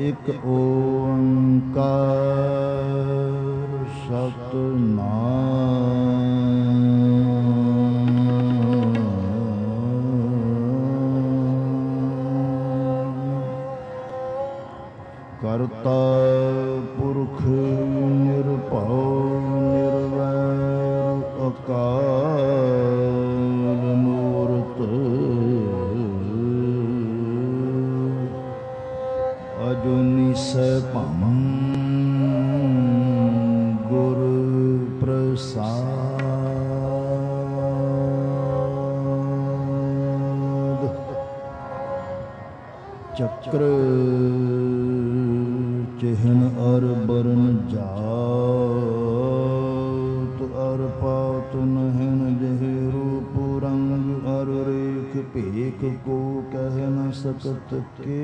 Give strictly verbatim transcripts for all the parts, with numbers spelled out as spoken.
ਇਕ ਓੰਕਾਰ ਸਤਿਨਾਮ। ਕਰਤਾ ਪੁਰਖ ਨਿਰਭਉ ਨਿਰਵੈਰ ਅਕਾਲ ਮੂਰਤ ਅਜੂਨੀ ਸੈਭੰ ਗੁਰ ਪ੍ਰਸਾਦ। ਚੱਕਰ ਚਿਹਨ ਅਰ ਬਰਨ ਜਾਤ ਅਰ ਪਾਤ ਨਹਿਨ ਜਿਹੇ ਰੂਪ ਰੰਗ ਅਰ ਰੇਖ ਭੇਖ ਕੋ ਕਹਿ ਨ ਸਕਤ ਕੇ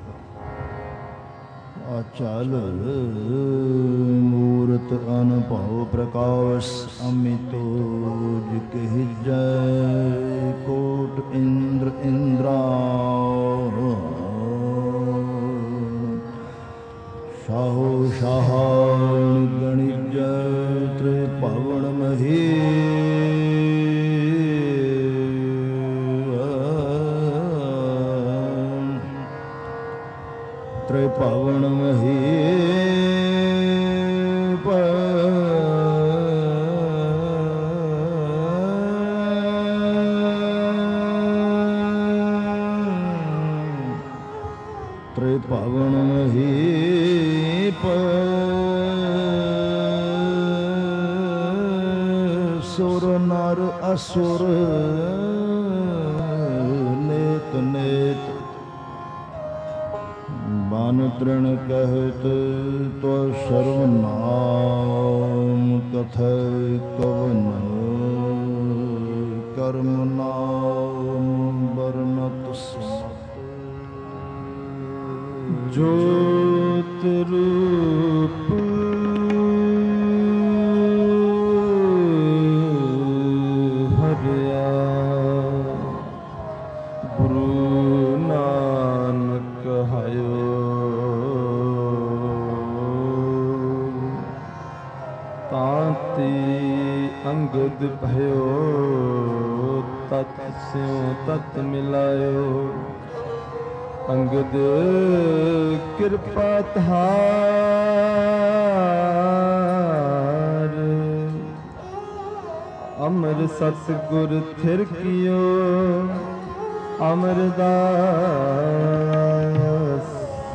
ਅਚਲ ਮੂਰਤ ਅਨਭਉ ਪ੍ਰਕਾਸ਼ ਅਮਿਤੋਜ ਕਹਿਜੈ ਕੋਟ ਇੰਦਰ ਇੰਦਰਾ ਸਾਹੋ ਸਾਹਾਨ ਗਣਿਜੈ ਤ੍ਰਿਭਵਨ ਮਹੀ ਤ੍ਰਿਭਵਨ ਮਹੀਪ ਤ੍ਰਿਭਵਨ ਮਹੀਪ ਸੁਰ ਨਰ ਅਸੁਰ ਨੇਤ ਨੇਤ ਬਨ ਤ੍ਰਿਣ ਕਹਿਤ ਤੋ ਸਰਵਨਾਮ ਕਥੈ ਕਵਨ ਕਰਮ ਨਾਮ ਬਰਨਤ ਜੋਤ ਰੂਪ ਹਰਿਆ ਗੁਰੂ ਨਾਨਕ ਹਇਓ ਤਾਂਤੀ ਅੰਗਦ ਭਇਓ ਤਤ ਸਿਉ ਤਤ ਮਿਲਾਇਓ ਅੰਗਦ ਕਿਰਪਾ ਧਾਰ ਅਮਰ ਸਤਿਗੁਰ ਥਿਰ ਕੀਓ ਅਮਰਦਾਸ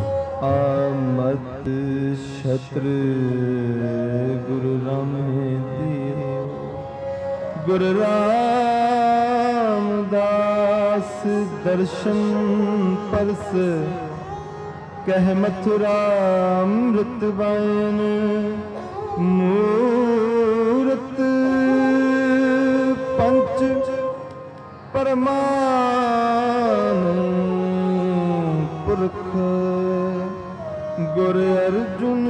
ਆਮਦ ਛਤਰ ਗੁਰੂ ਰਾਮਦੇਵ ਗੁਰੂ ਰਾਮਦਾਸ ਦਰਸ਼ਨ ਪਰਸ ਕਹਿ ਮਥੁਰਾ ਅੰਮ੍ਰਿਤ ਬਾਣ ਮੂਰਤ ਪੰਚ ਪਰਮਾਨ ਪੁਰਖ ਗੁਰ ਅਰਜੁਨ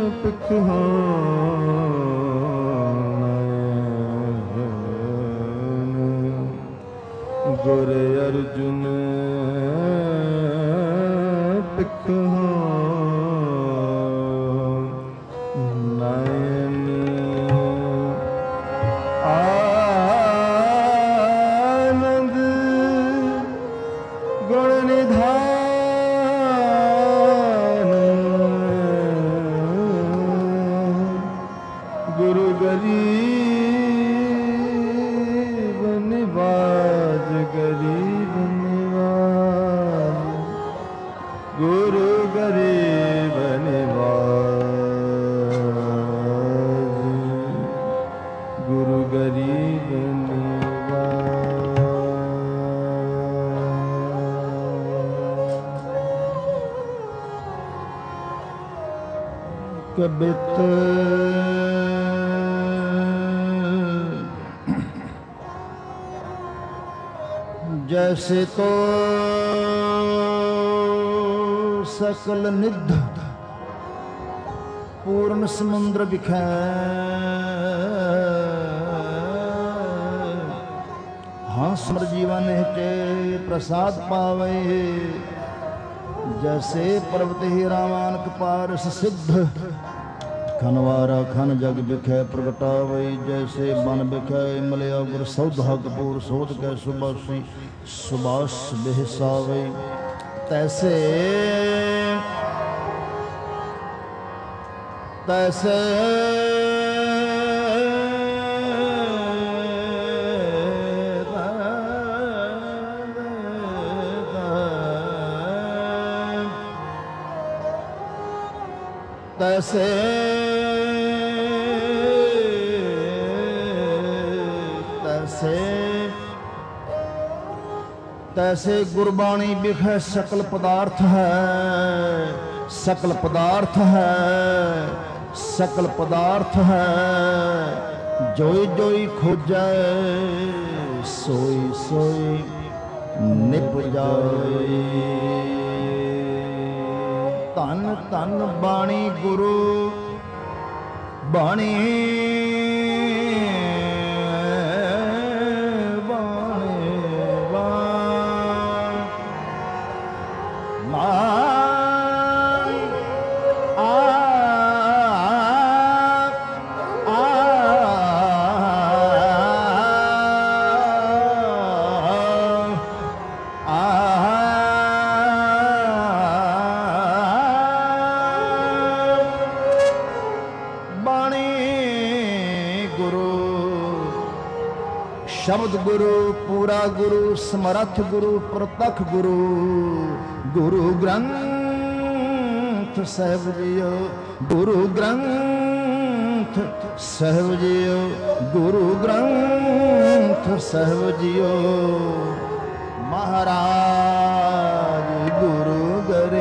ਪਿਖਾਨ ਗੁਰ ਅਰਜੁਨ ਪਿਖਾਨ ਨੈਣ ਆਨੰਦ ਗੁਣ ਨਿਧਾਨ ਗੁਰੂ ਗਰੀਬ ਨਿਵਾਜ ਗਰੀਬ ਨਿਵਾਜ ਗੁਰੂ ਗਰੀਬ ਨਿਵਾਜ ਗੁਰੂ ਗਰੀਬ ਨਿਵਾਜ ਕਬਿਤ जैसे तो सकल निध पूर्ण समुद्र बिखै हंस जीवन हिते प्रसाद पावे जैसे पर्वत ही रामानक पारस सिद्ध खनवारा खन जग बिखै प्रगटावै जैसे बन बिखै मलया गुर सौधा कपूर सोध कै सुबासी सुबास बिहसावै तैसे तैसे तैसे तैसे तैसे गुरबाणी बिखै सकल पदार्थ है सकल पदार्थ है सकल पदार्थ है जोई जोई खोजै सोई सोई निप जाए धन धन बाणी गुरु बाणी बाणी बाणी आ आ शब्द गुरु पूरा गुरु समर्थ गुरु प्रतख गुरु गुरु ग्रंथ साहिब जियो गुरु ग्रंथ साहिब जियो गुरु ग्रंथ साहिब जियो महाराज गुरु गरे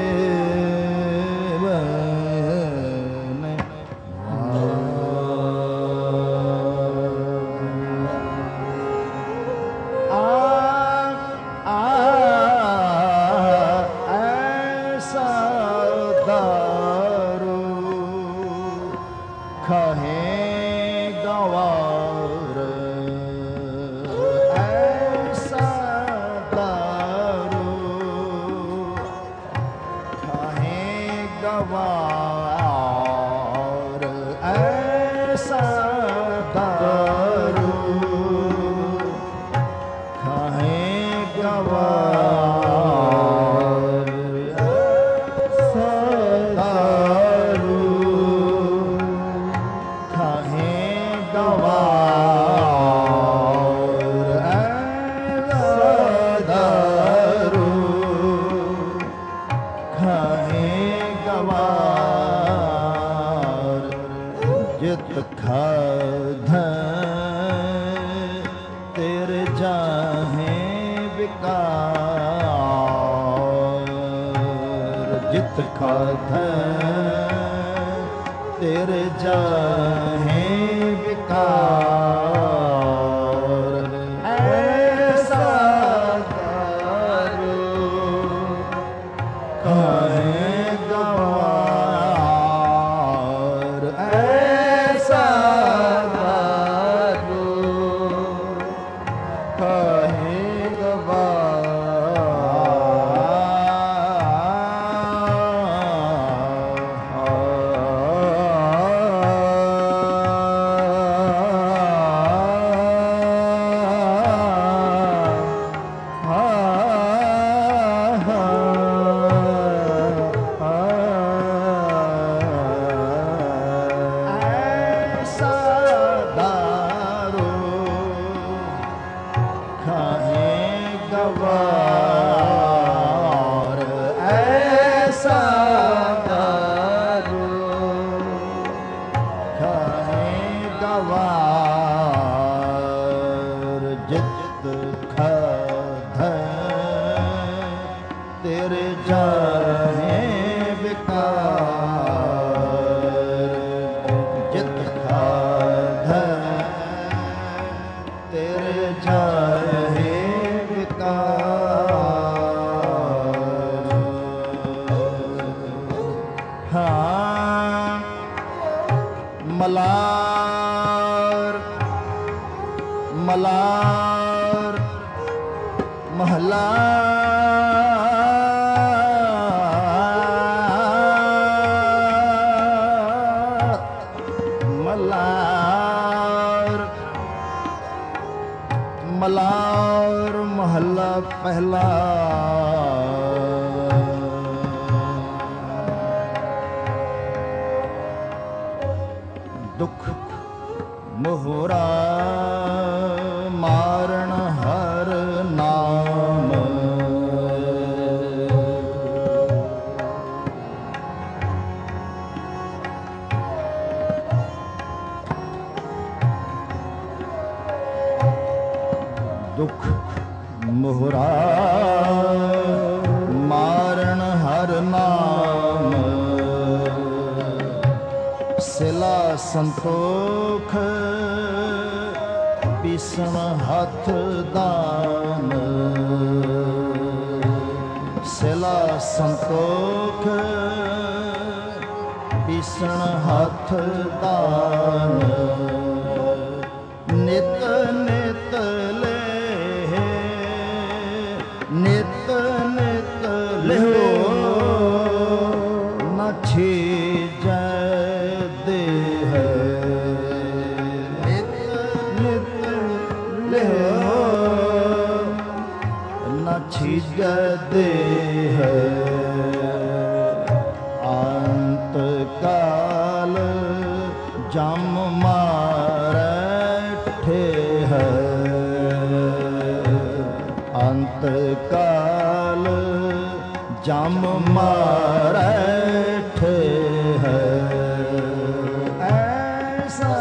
तेरे जाहे विकार ऐसा दारू काहे गवार ऐसा दारू काहे गवार मलार मलार महला और महला पहला। दुख मोहरा मारण हर नाम। दुख मोहरा मारण हर नाम। सिला संतोख पीसण हथ दान। सिला संतोख पीसण हथ दान। नित नित ले नित नित लिहो न छीजै देह। नित नित लिहो न छीजै देह। अंत काल जम मारै ठेह। अंत काल जम मारै ठेह। ऐसा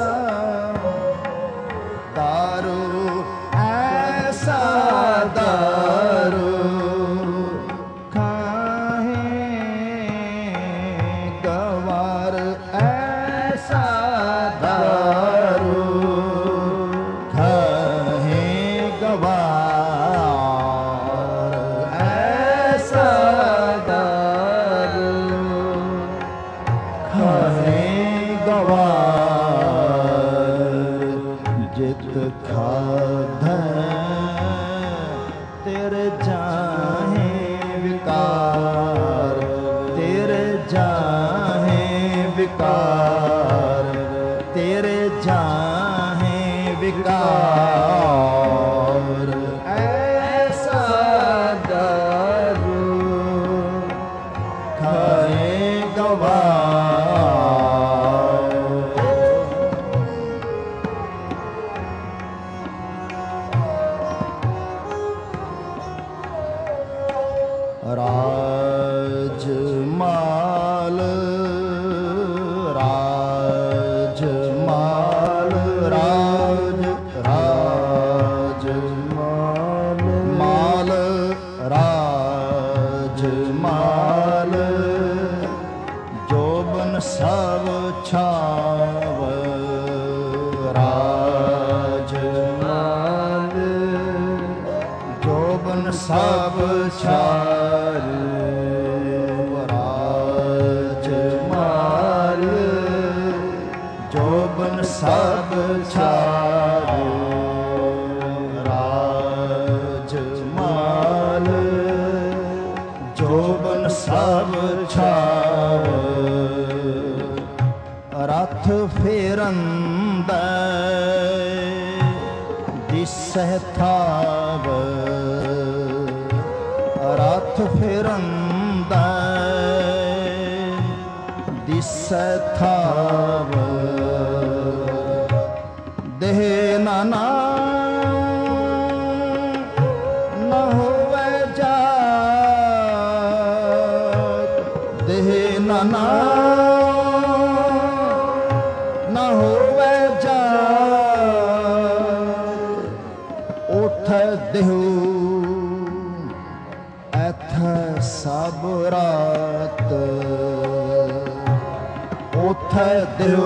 दारू ऐसा दारू खाहे गवार। ऐसा दारू खाहे गवार। जित खाधै तेरे जाहे विकार। तेरे जाहे विकार। तेरे जाहे विकार। ऐसा दारू खाए गवार। राजमाल राजमाल राज राजमाल माल राजमाल। जोबन सब छाव राजमाल। जोबन सब छाव राजमाल। जोबन सब छाव राजमाल। जोबन सब छाव। रथ फेरंदै दिसै थाव। रथ फेरंदै दिसै थाव। देह नाना न होवै जात। देह नाना न होवै जात। उठ देहु एथै सब रात। उठै देहु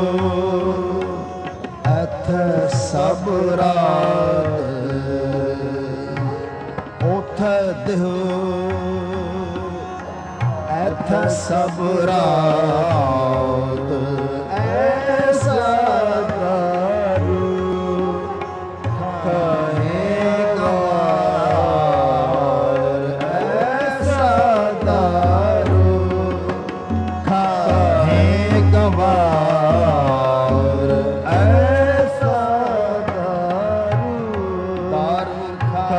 एथै सब रात। उठै देहु एथै सब रात। ऐसा दारू खाए गवार। ऐसा दारू खाए गवार। ऐसा दारू दारू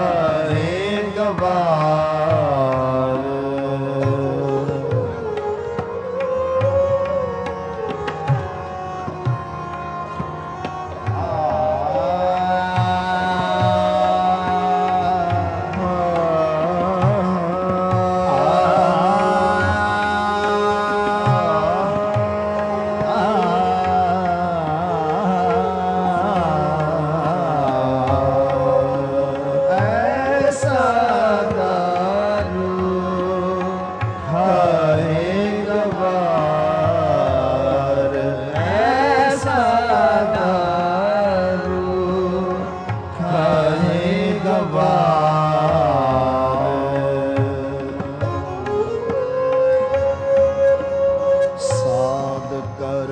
ਸਾਧ ਕਰ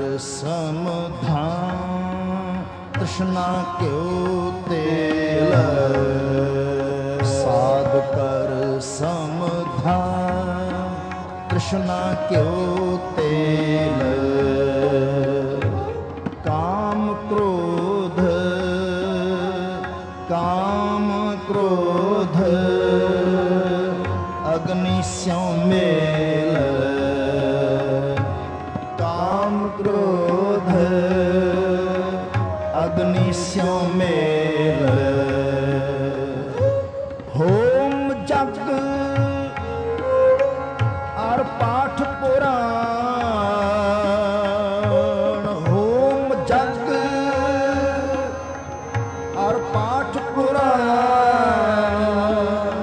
ਸਮਧਾਨ ਤ੍ਰਿਸ਼ਨਾ ਕਿਉ ਤੇਲ ਸਾਧ ਕਰ ਸਮਧਾਨ ਤ੍ਰਿਸ਼ਨਾ ਕਿਉ ਤੇਲ ਕਾਮ ਕ੍ਰੋਧ ਕਾਮ ਕ੍ਰੋਧ ਅਗਨੀ ਸਿਉ ਮੇਲ ਕਾਮ ਕ੍ਰੋਧ ਅਗਨੀ ਸਿਉ ਮੇਲ ਹੋਮ ਜਗ ਅਰ ਪਾਠ ਪੁਰਾਣ ਹੋਮ ਜਗ ਅਰ ਪਾਠ ਪੁਰਾਣ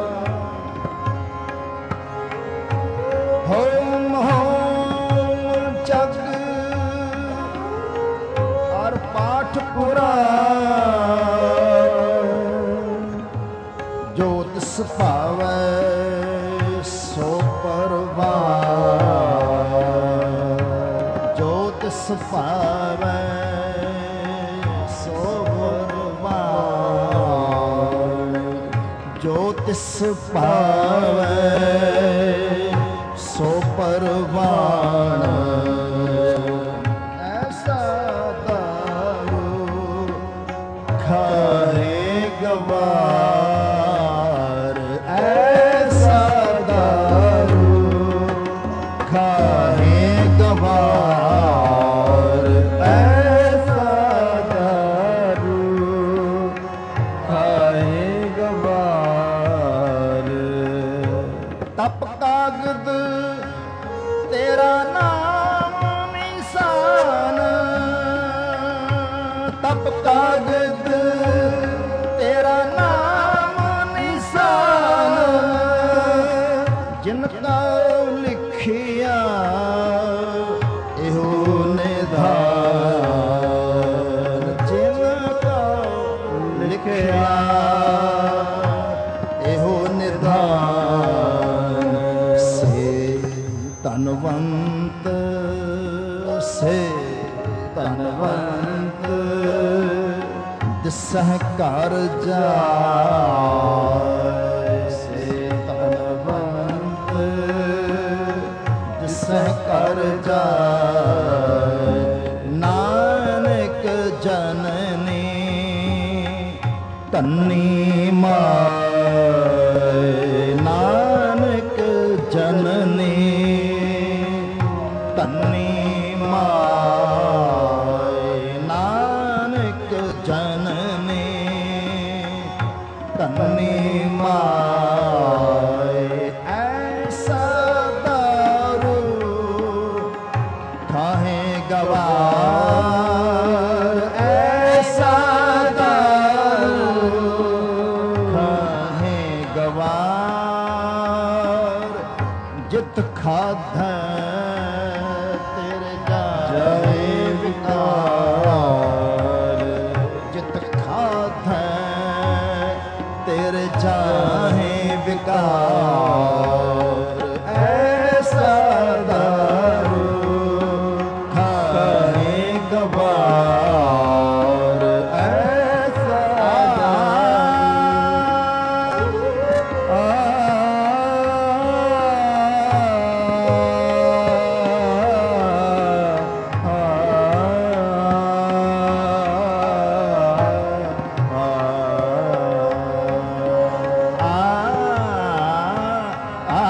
ਹੋਮ ਹੋਮ ਜਗ ਅਰ ਪਾਠ ਪੁਰਾਣ ਜੋ ਤਿਸ ਭਾਵੈ ਸੋ ਪਰਵਾਨ ਜੋ ਤਿਸ ਭਾਵੈ ਸੋ ਪਰਵਾਨ ਜੋ ਤਿਸ ਭਾਵੈ ਸੋ ਪਰਵਾਨ ਐਸਾ ਦਾਰੂ ਖਾਏ ਗਵਾਰ ਐਸਾ ਦਾਰੂ ਖਾਏ ਗਵਾਰ ਐਸਾ ਦਾਰੂ ਖਾਏ ਗਵਾਰ ਤਪ ਕਾਗਦ ਤੇਰਾ ਨਾਮ ਨਿਸ਼ਾਨ ਤਪ ਕਾਗਦ ਤੇਰਾ ਨਾਮ ਨਿਸ਼ਾਨ ਜਿਨ ਕਾ ਲਿਖਿਆ ਇਹੋ ਨਿਧਾਨ ਜਿਨ ਕਾ ਲਿਖਿਆ ਇਹੋ ਨਿਧਾਨ ਸੇ ਧਨਵੰਤ ਸੇ ਧਨਵੰਤ ਦਿਸਹਿ ਘਰ ਜਾਇ ਸੇ ਧਨਵੰਤ ਦਿਸਹਿ ਘਰ ਜਾਇ ਨਾਨਕ ਜਨਨੀ ਧੰਨੀ ਮਾਇ ਨਾਨਕ ਜਨਨੀ ਧੰਨੀ ਮਾਇ ਨਾਨਕ ਜਨਨੀ ਧੰਨੀ ਮਾਇ ਐਸਾ ਦਾਰੂ ਖਾਹੇ ਗਵਾਰ ਐਸਾ ਦਾਰੂ ਖਾਹੇ ਗਵਾਰ ਜਿਤ ਖਾਧੈ ਤੇਰੇ ਜਾਏ ਵਿਕਾਰ ਜਿਤ ਖਾਧੈ ਤੇਰੇ ਜਾਏ ਵਿਕਾਰ ਐਸਾ ਦਾਰੂ ਖਾਏ ਗਵਾਰ ਐਸਾ ਦਾਰੂ ਆ ਆ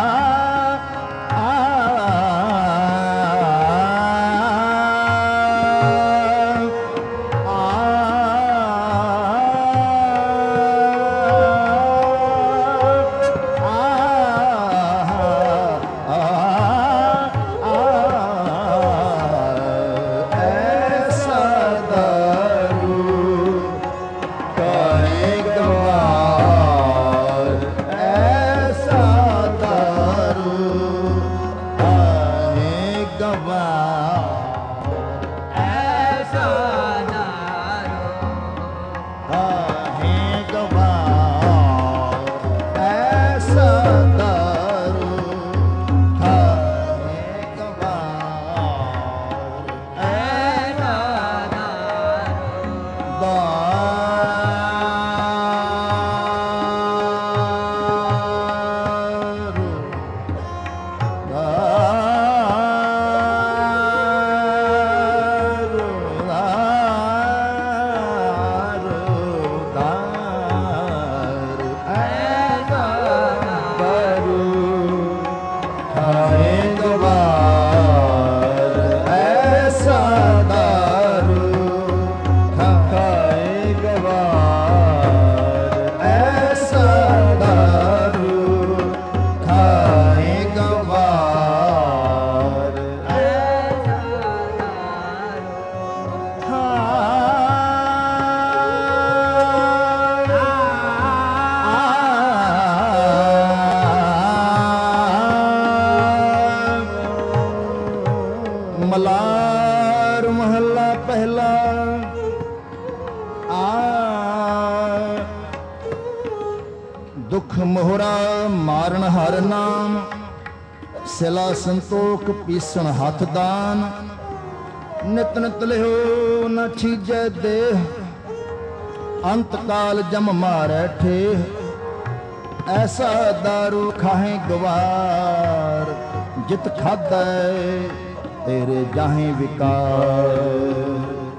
दुख मोहरा मारन हर नाम, सिला संतोख पीसण हाथ दान। नित नित लिहो न छीजै देह, अंत काल जम मारै ठेह। ऐसा दारू खाहे गवार, जित खादै तेरे जाहे विकार।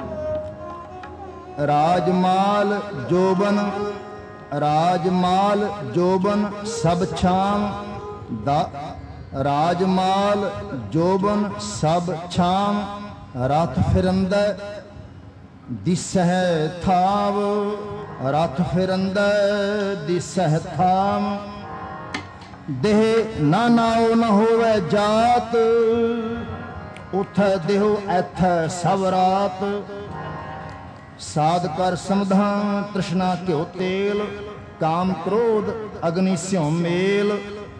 राजमाल जोबन राजमाल जोबन सब छाम, दा राजमाल जोबन सब छाम। रथ फिरंदै दिसह थाव, रथ फिरंदै दिसह थाम। देह ना नाओ न होवै जात, उथै देहो ऐथै सब रात। साध कर समधान तृष्णा घ्यो तेल, काम क्रोध अग्नि स्यों मेल।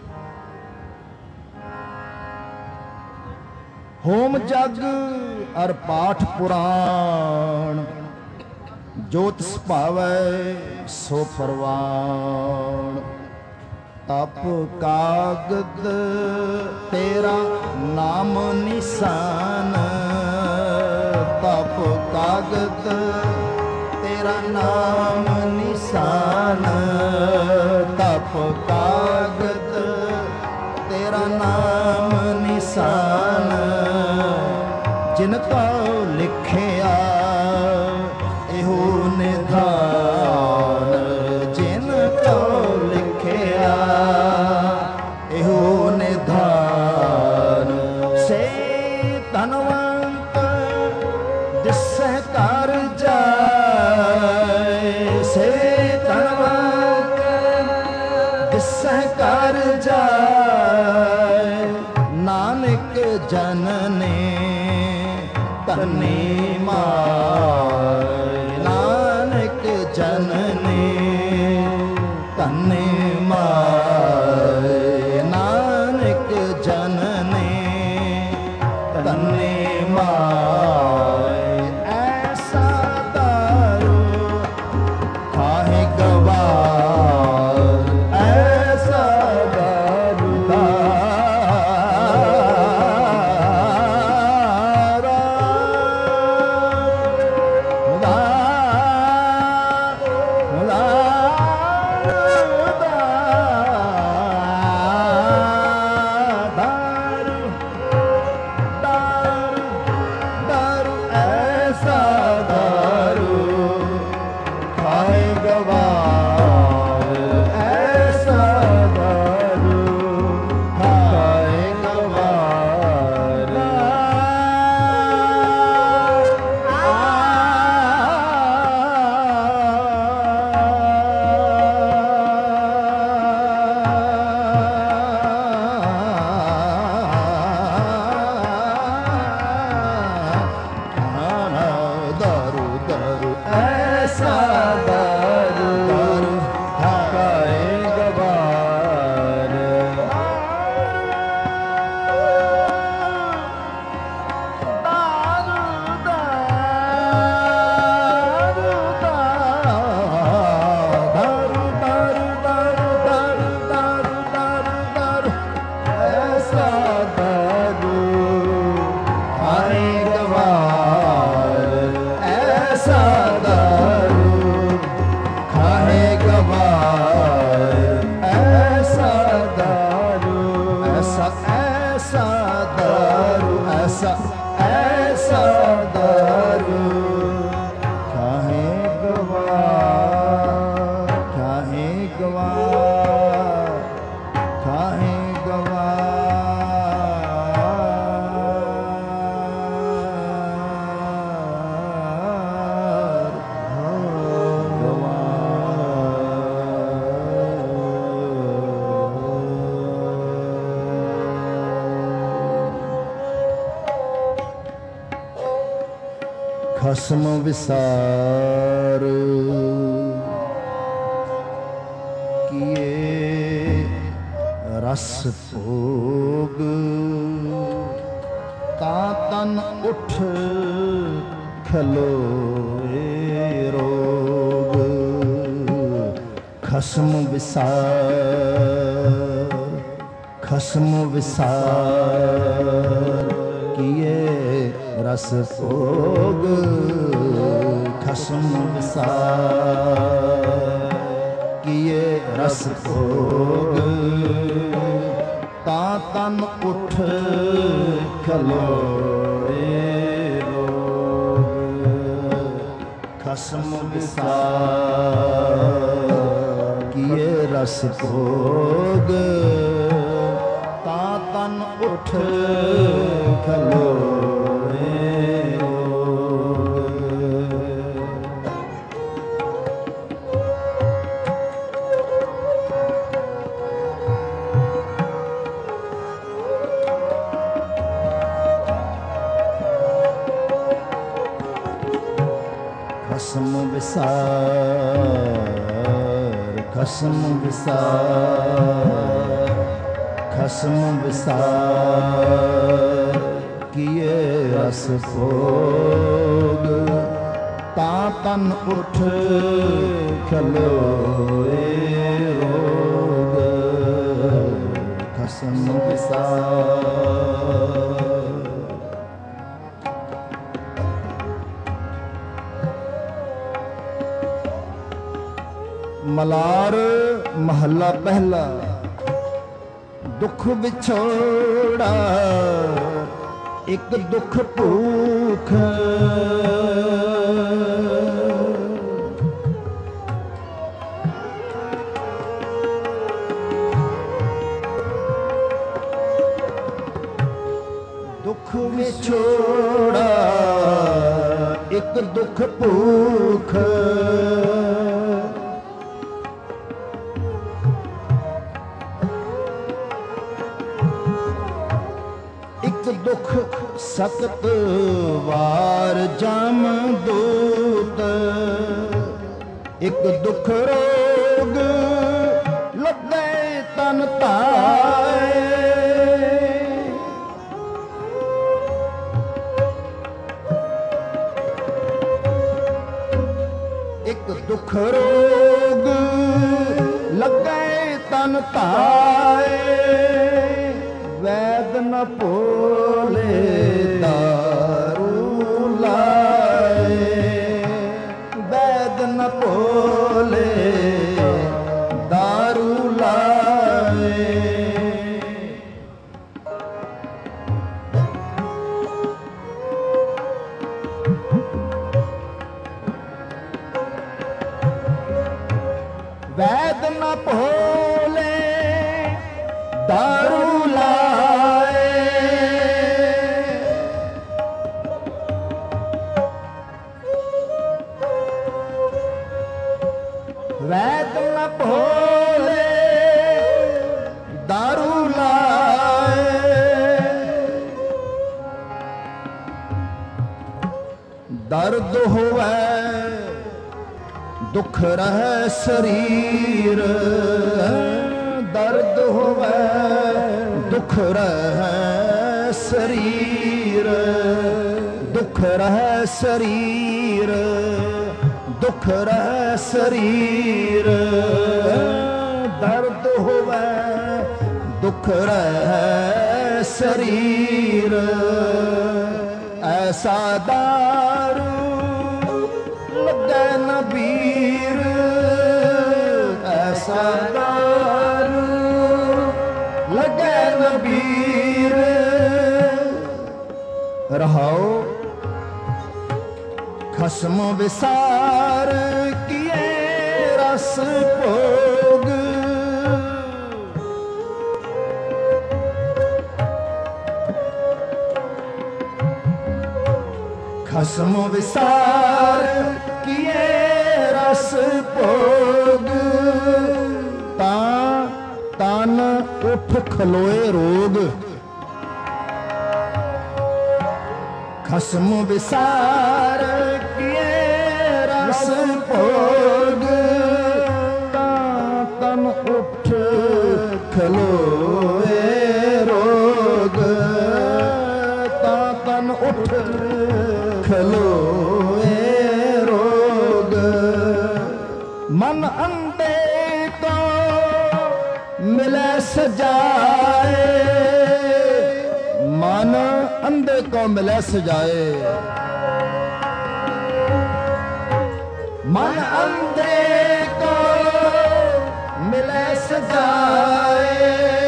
होम जग अर पाठ पुराण, जोत सुभावै सो परवान। तप कागद तेरा नाम निशान, तप कागद तेरा नाम निशान। तप कागद तेरा नाम निशान। जिनका लिखिया एहो निधान, जिनका लिखिया एहो निधान। से धनवंत दिसह कर जाए, से धनवंत दिसह कर जाए। नानक जनने तन्ने माय, नानक जनने तन्ने माय। नानक जनने तन्ने माय। ऐसा दारू खाहे गवार, ऐसा दारू खसम विसार किए रस भोग ता तन उठ खलोए रोग। ਖਸਮ ਵਿਸਾਰ ਖਸਮ ਵਿਸਾਰ ਕੀਏ ਰਸ ਭੋਗ ਖਸਮ ਵਿਸਾਰ ਕੀਏ ਰਸ ਭੋਗ ਤਾਂ ਤਨ ਉਠ ਖਲੋਏ ਖਸਮ ਵਿਸਾਰ ਕੀਏ ਰਸ ਭੋਗ ਤਾਂ ਤਨ ਉਠ ਖਲੋਏ ਖਸਮ ਵਿਸਾਰ ਖਸਮ ਵਿਸਾਰ ਖਸਮ ਵਿਸਾਰ ਕੀਏ ਰਸ ਭੋਗ ਤਾਂ ਤਨ ਉਠ ਖਲੋਏ ਰੋਗ ਖਸਮ ਵਿਸਾਰ ਮਲਾਰ ਮਹੱਲਾ ਪਹਿਲਾ। ਦੁੱਖ ਵਿਛੋੜਾ ਇੱਕ ਦੁੱਖ ਭੂਖ ਦੁੱਖ ਵਿਛੋੜਾ ਇੱਕ ਦੁੱਖ ਭੂਖ ਦੁੱਖ ਸਖਤ ਵਾਰ ਜਮ ਦੂਤ ਇੱਕ ਦੁੱਖ ਰੋਗ ਲੱਗੇ ਤਨ ਧਾਏ ਇੱਕ ਦੁੱਖ ਰੋਗ ਲੱਗੇ ਤਨ ਧਾਏ ਵੈਦ ਨ ਭੋਲੇ ਦਾਰੂ ਲਾਏ ਵੈਦ ਨ ਭੋਲੇ ਦਾਰੂ ਲਾਏ ਵੈਦ ਨ ਭੋਲੇ ਦਾਰੂ ਵੈਦ ਨ ਭੋਲੇ ਦਾਰੂ ਲਾਏ ਦਰਦ ਹੋਵੇ ਦੁੱਖ ਰਹਿ ਸਰੀਰ ਦਰਦ ਹੋਵੇ ਦੁੱਖ ਰਹਿ ਸਰੀਰ ਦੁੱਖ ਰਹਿ ਸਰੀਰ ਦੁੱਖ ਰਹਿ ਸਰੀਰ ਦਰਦ ਹੋਵੇ ਦੁੱਖ ਰਹਿ ਸਰੀਰ ਐਸਾ ਦਾਰੂ ਲੱਗੇ ਨ ਬੀਰ ਐਸਾ ਦਾਰੂ ਲੱਗੇ ਨ ਬੀਰ ਰਹਾਓ ਖਸਮ ਵਿਸਾਰ ਕੀਏ ਰਸ ਭੋਗ ਖਸਮ ਵਿਸਾਰ ਕੀਏ ਰਸ ਭੋਗ ਤਾਂ ਤਨ ਉਠ ਖਲੋਏ ਰੋਗ ਖਸਮ ਵਿਸਾਰ ਕੀਏ ਰਸ ਭੋਗ ਤਾਂ ਤਨ ਉਠ ਖਲੋਏ ਰੋਗ ਤਾਂ ਤਨ ਉਠ ਖਲੋਏ ਰੋਗ ਮਨ ਅੰਦੇ मिले सजाए, मन अंधे को मिले सजाए, मन अंधे को मिले सजाए,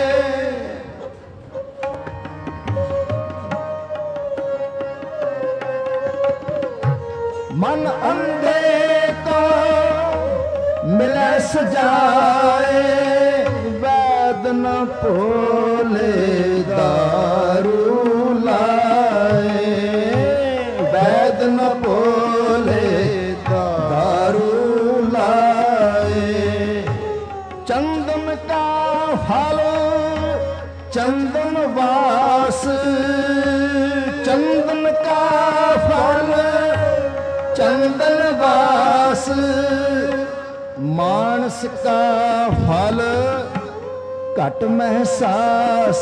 मन अंधे को मिले सजाए, वैद न भोले दारू लाए, वैद न भोले दारू लाए, चंदन का फल चंदन वास, चंदन का फल चंदन वास, मानस का फल घट महसास,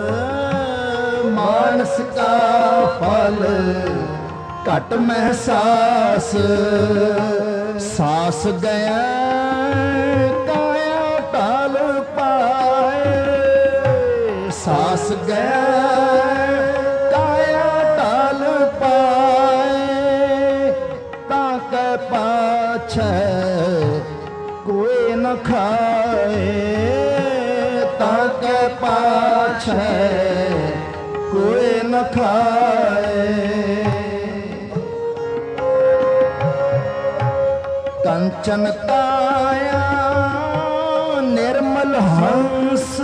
मानस का फल घट महसास, सांस गया काया टाल पाए, सांस गया काया टाल पाए, ताके पाछे कोई न खाए, ताके पाछे कोई न खाए, कंचन काया निर्मल हंस,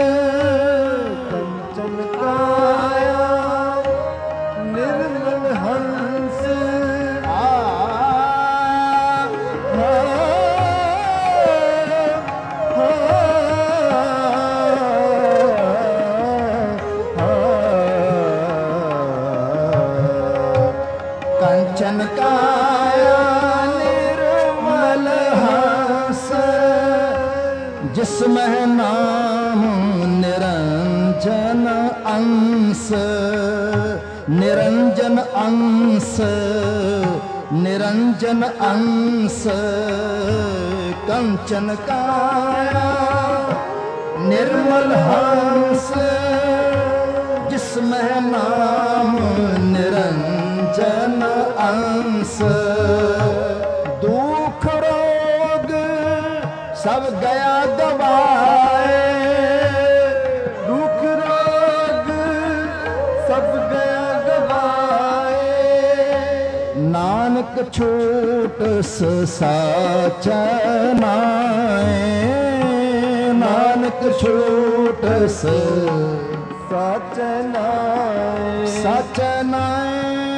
कंचन काया निर्मल हंस, आ, आ, कंचन काया निर्मल हंस, जिसमें नाम निरंजन अंश, निरंजन अंश, निरंजन अंश, कंचन काया निर्मल हंस, जिसमें नाम निरंजन अंश, दुख रोग सब गया गवाए, दुख रोग सब गया गवाए, नानक छूट साच नाए, नानक छूट साच नाए, साच नाए,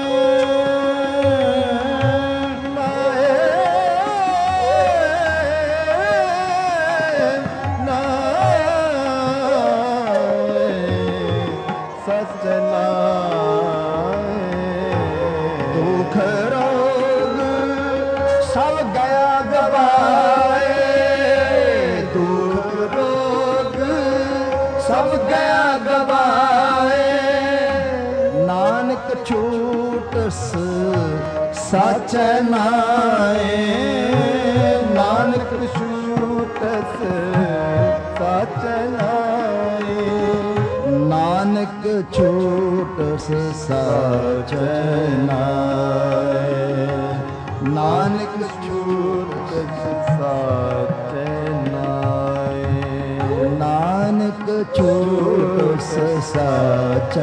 दुख रोग सब गया गवाए, दुख रोग सब गया गवाए, नानक छूट साच नाए, नानक छूट साच नाए, नानक छूट साच नाए, नानक छूट साच नाए, नानक छूट साच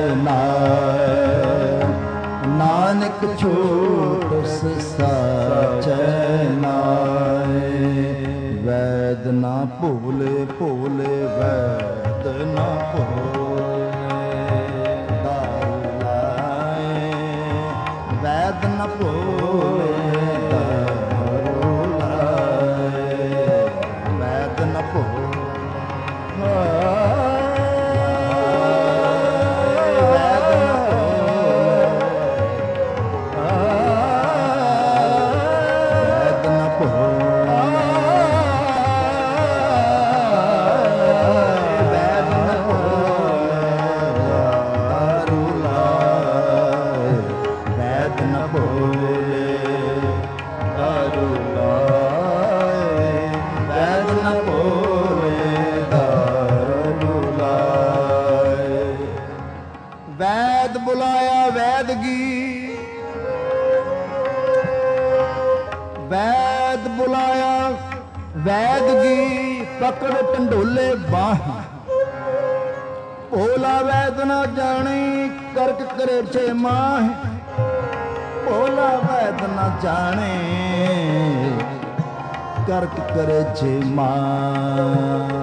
नाए, नानक छूट साच नाए, वैद ना भूले भूले वैद ना भूले दारू लाए, वैद न भूले दारू लाए, वैद न भूले ਆਕੜ ਢੰਡੋਲੇ ਬਾਹ ਭੋਲਾ ਵੈਦ ਨਾ ਜਾਣੇ ਕਰਕ ਕਰੇ ਛੇ ਮਾਹ ਭੋਲਾ ਵੈਦ ਨਾ ਜਾਣੇ ਕਰਕ ਕਰੇ ਛੇ ਮਾਹ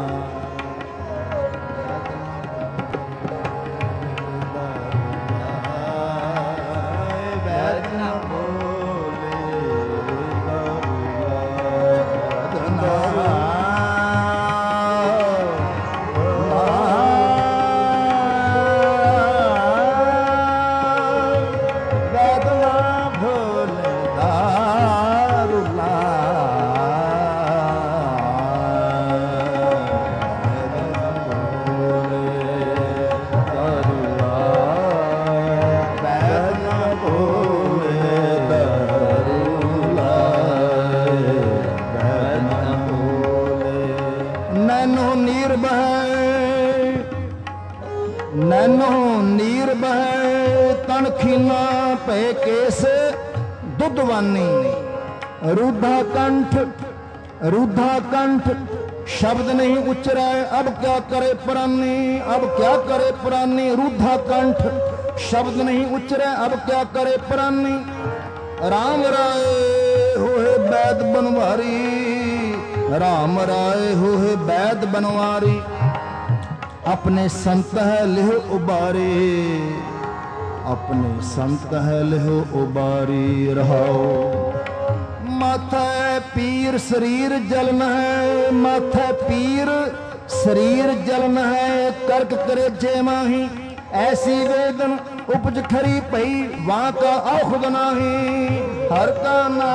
रूधा कंठ रूधा कंठ शब्द नहीं उच्चरे अब क्या करे प्राणी अब क्या करे प्राणी रूधा कंठ शब्द नहीं उच्चरे अब क्या करे प्राणी राम राय होए वैद बनवारी राम राय होए वैद बनवारी अपने संत है लिह उबारे अपने संत है लिह उबारी रहो माथे पीर शरीर जलन है माथे पीर शरीर जलन है कर्क करे जे माही ऐसी वेदन उपज खरी पई वहां का औखद नाही हर का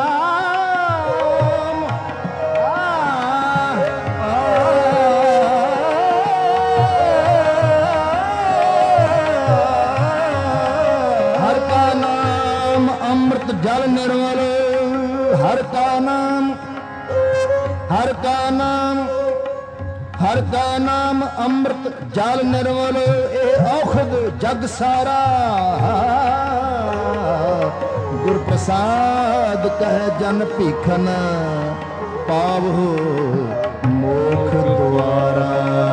नाम आ, आ, हर का नाम अमृत जल निर्मल हर का नाम हर का नाम हर का नाम अमृत जल निर्मल ए औखद जग सारा गुर प्रसाद कह जन भीखन पावो मोख द्वारा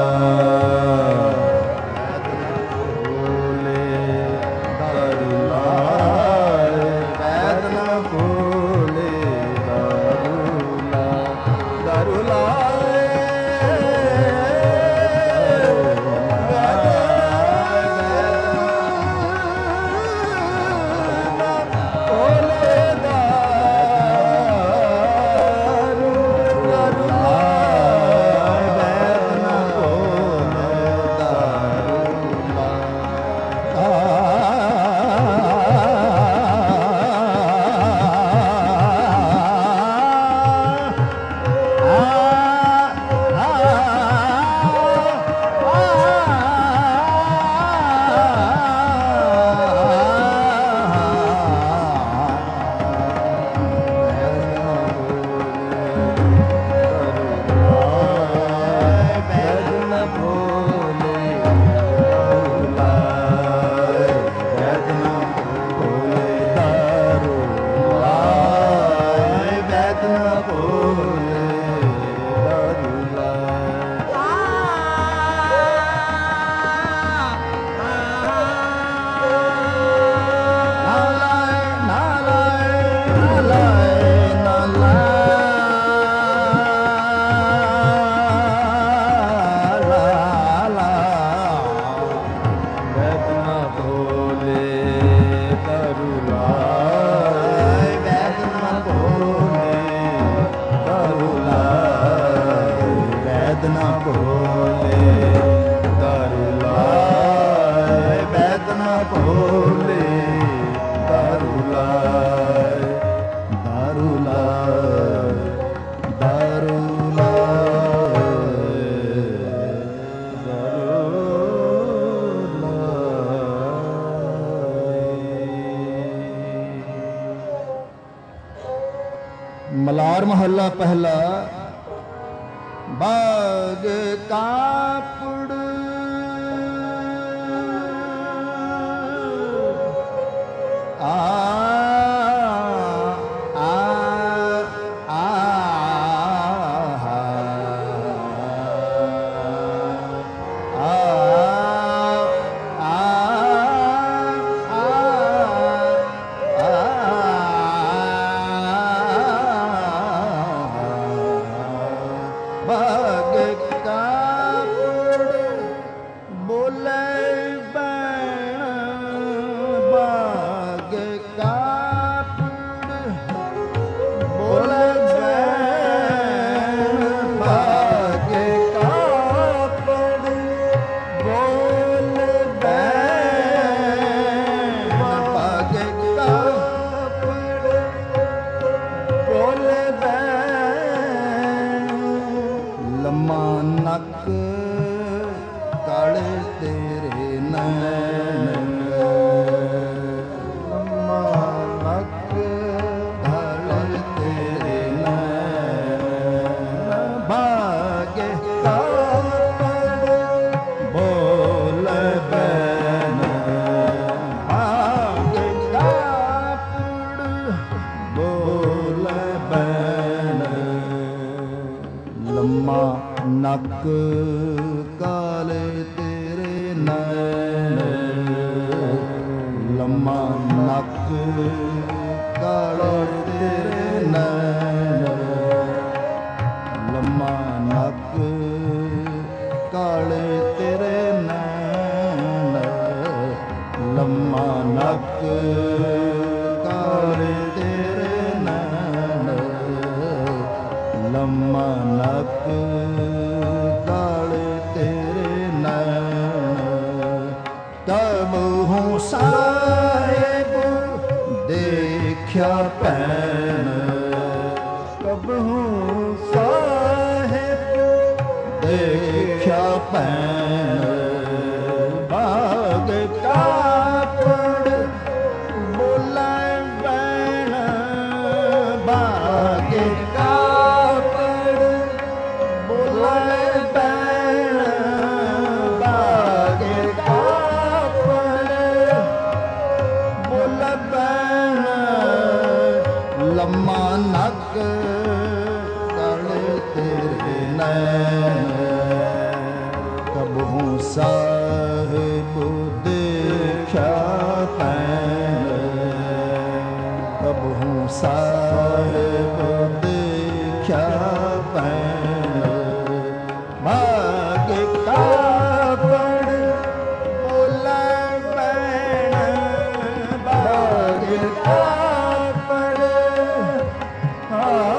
मलार महला पहला बाग कापड़ आ आ आ ਕਾਲੇ ਤੇਰੇ ਨੈਣ ਨਕ ਕਾਲੇ ਤੇਰੇ ਨੈਣ ਭਾਗੇ ਕਾਪੜ ਬੋਲ ਬੈਨ ਭਾਗੇ ਕਾਪੜ ਬੋਲ ਬੈਨ ਲੰਮਾ ਨੱਕ ਕਾਲੇ ਤੇਰੇ ਨੈਣ ਲੰਮਾ ਨੱਕ ਕਾਲੇ ਤੇਰੇ ਨੈਣ ਲੰਮਾ ਨੱਕ ਕਾਲੇ ਤੇਰੇ ਨੈਣ ਲੰਮਾ ਨੱਕ ਕਾਲੇ ਤੇਰੇ ਨੈਣ ਲੰਮਾ ਨੱਕ ਕਾਲੇ ਤੇਰੇ ਨੈਣ ਕਬਹੂ ਸਾਹਿਬ ਦੇਖਿਆ ਭੈਣ ਕਬਹੂ ਸਾਹਿਬ ਦੇਖਿਆ ਭੈਣ ਬਾਗ ਕਾਪੜ ਬੋਲੇ ਭੈਣ ਬਾਗ ਕਾਪੜ ਬੋਲੇ ਭੈਣ ਬਾਗ ਕਾਪੜ ਬੋਲੇ ਭੈਣ ਲੰਮਾ ਨੱਕ ਕਾਲੇ ਤੇਰੇ ਨੈਣ ਕਬਹੂ ਸਾਹਿਬ ਦੇਖਿਆ ਭੈਣ ਕਬਹੂ ਸਾਹਿਬ ਦੇਖਿਆ ਭੈਣ ਭਾਗ ਕਾਪੜ ਬੋਲੇ ਭੈਣ ਭਾਗ ਕਾਪੜ ਆ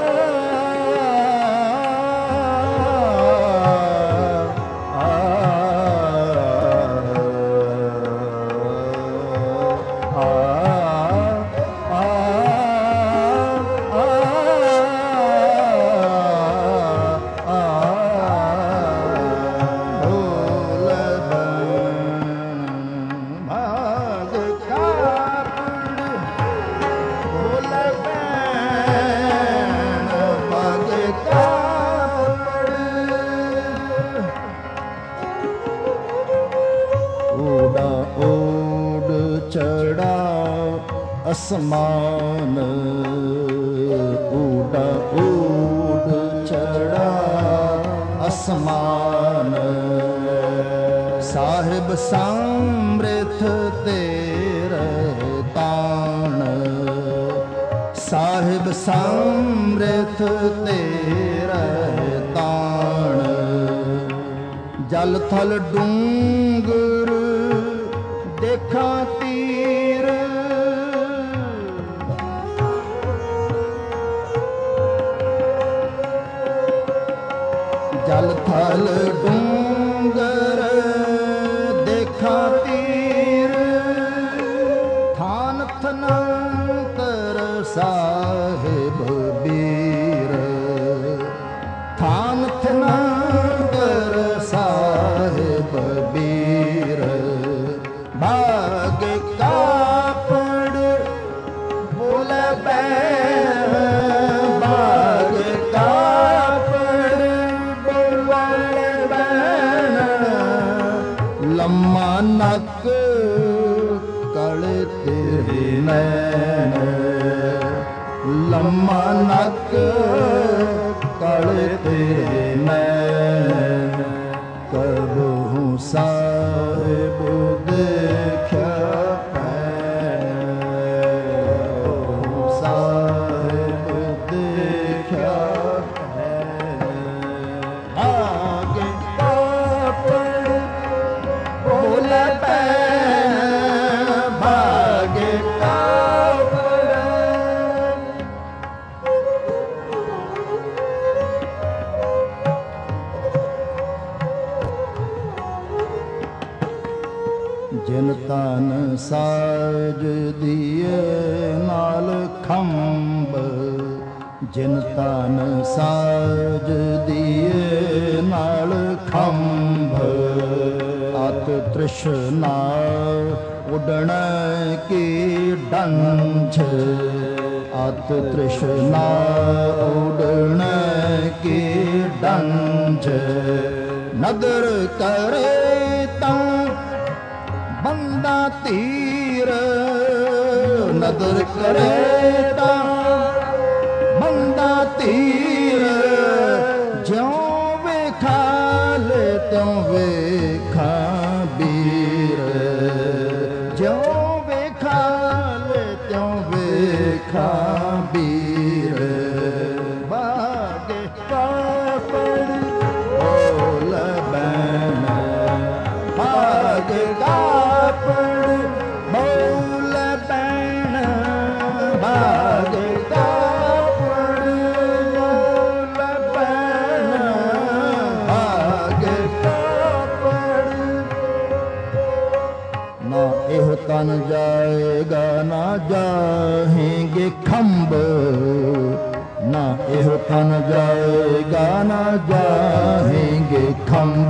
ਅਸਮਾਨ ਊੜਾ ਊੜ ਚੜਾ ਅਸਮਾਨ ਸਾਹਿਬ ਸਮ੍ਰਿਥ ਤੇਰੇ ਤਾਣ ਸਾਹਿਬ ਸਮ੍ਰਿਥ ਤੇਰੇ ਤਾਣ ਜਲ ਥਲ ਡੂੰਗਰ ਦੇਖਾਂ ਤੀਰ ਜਲ ਥਲ ਡੂੰਗਰ ਦੇਖਾਂ ਤੀਰ ਥਾਨ ਥਨੰਤਰ ਸਾਹਿਬ ਬੀਰ ਥਾਨ ਥਨੰਤਰ ਸਾਹਿਬ ਬੀਰ ਭਾਗ ਕਾਪੜ ਬੋਲੇ ਭੈਣ ਭਾਗ ਕਾਪੜ ਬੋਲੇ ਭੈਣ ਲੰਮਾ ਨੱਕ ਕਾਲੇ ਤੇਰੇ ਨੈਣ ਲੰਮਾ ਨੱਕ ਕਾਲੇ ਤੇਰੇ ਨੈਣ ਕਬਹੂ ਸਾਹਿਬ ਦੇਖਿਆ ਭੈਣ ਸਾਹਿਬ ਦੇਖਿਆ ਭੈਣ ਭਾਗ ਕਾਪੜ ਬੋਲੇ ਭੈਣ ਭਾਗ ਕਾਪੜ ਜਿਨ ਤਨ ਸਾਜ ਦੀਏ ਨਾਲ ਖੰਭ ਜਿਨ ਤਨ ਸਾਜ ਦੀਏ ਨਾਲ ਖੰਭ अत तृष्णा उड़न की डंझ, अत तृष्णा उड़न की डंझ। नदर करे ता बंदा तीर, नदर करे ता बंदा तीर। ज्यों वेखा ले त्यों वेखा बीर, ज्यों वेखा ले त्यों वेखा बीर। बागे कापड़ बोल बैन, बागे कापड़ बोल बैन, बागे कापड़ बोल बैन, बागे कापड़। ना एह तन जाएगा ना जाएंगे खंब, ना एह तन जाएगा ना जाएंगे खंभ।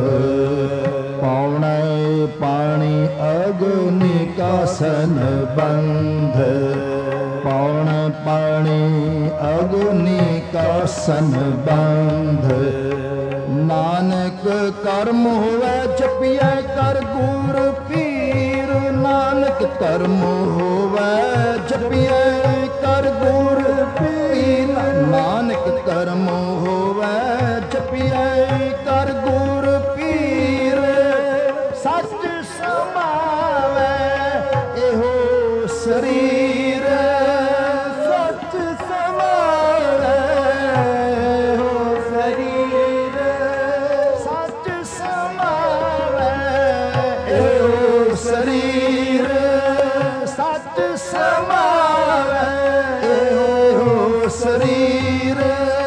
पौने पानी अग्नि का सन बंध, पौने पानी अग्नि का सन बंध। नानक कर्म हुए जपिए कर गुर पीर, नानक कर्म हुए जपिए कर गुर पीर। नानक कर्म होवे जपिए कर गुर पीर। सच समावे एहो शरीर, सच समावे एहो शरीर, सच समावे एहो शरीर, सच समावे एहो शरीर।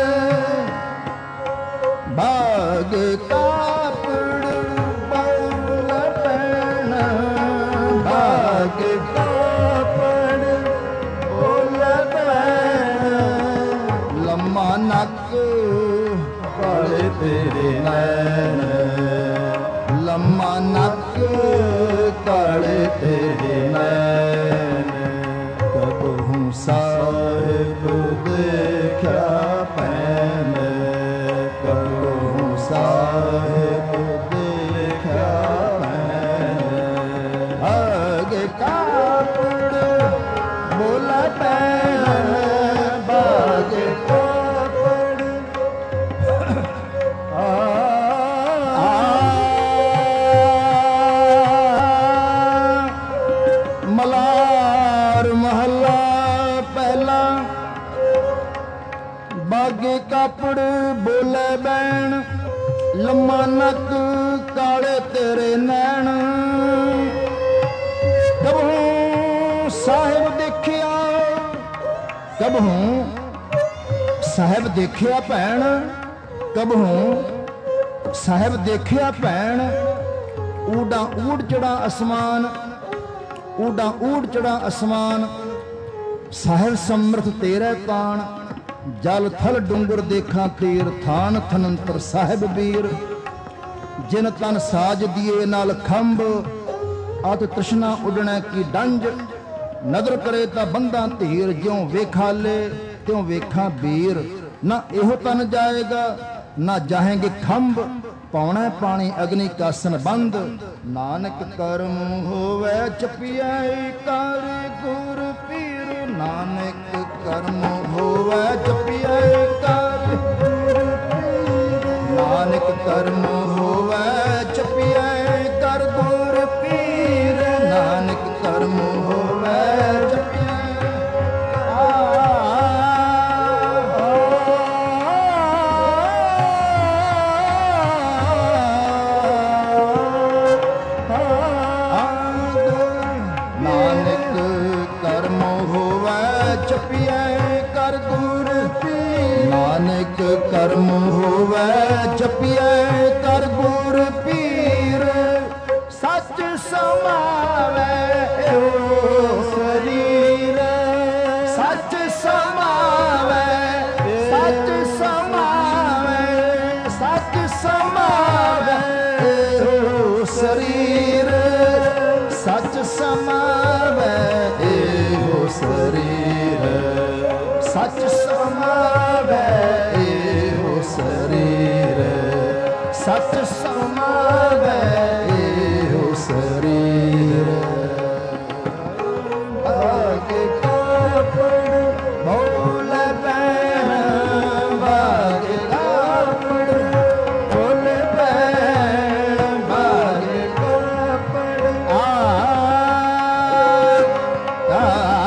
बाग कापड़ बोल बैन, बाग कापड़ बोल बैन। लम्मा नक काले तेरे नैन, लम्मा नक काले तेरे नैन। कबहू साहिब देखा पैन, कबहू साहिब देखा पैन। आगे कापड़ बोला पैन, बागे कापड़। आ मलार महला पहला। बागे कापड़ बोले बैन, लम्मा नक काले तेरे नैन। कबहू साहिब देखिया, कबहू साहिब देखिया भैन, कबहू साहिब देखिया भैन। ऊड़ा ऊड़ चढ़ा आसमान, ऊड़ा ऊड़ चढ़ा आसमान। साहिब समर्थ तेरे तान, जल थल डूंगर देखा तीर। थान थनंतर साहिब वीर, जिन तन साज दिए नाल खंभ। अत तृष्णा उड़ने की डंज, नदर करे ता बंदा धीर। ज्यों वेखा ले त्यों वेखा बीर। ना एहो तन जाएगा ना जाहेंगे खंभ। पौने पानी अग्नि का सन बंद। नानक कर्म होवे जपिया कर गुर पीर। नानक कर्म होवे जपिया कर गुर पीर। नानक कर्म होवे जपिया कर गुर पीर। नानक कर्म होवे जपिया। नानक कर्म होवे जपिए कर गुर पीर। सच समावे ओ शरीर। सच समावे सच समावे सच समावे ओ शरीर। समावे एहो शरीर, सच समावे एहो शरीर, सच समावे एहो शरीर। भाग कापड़ भोल पैन, भाग कापड़ भोल पैन, भाग कापड़ आ आ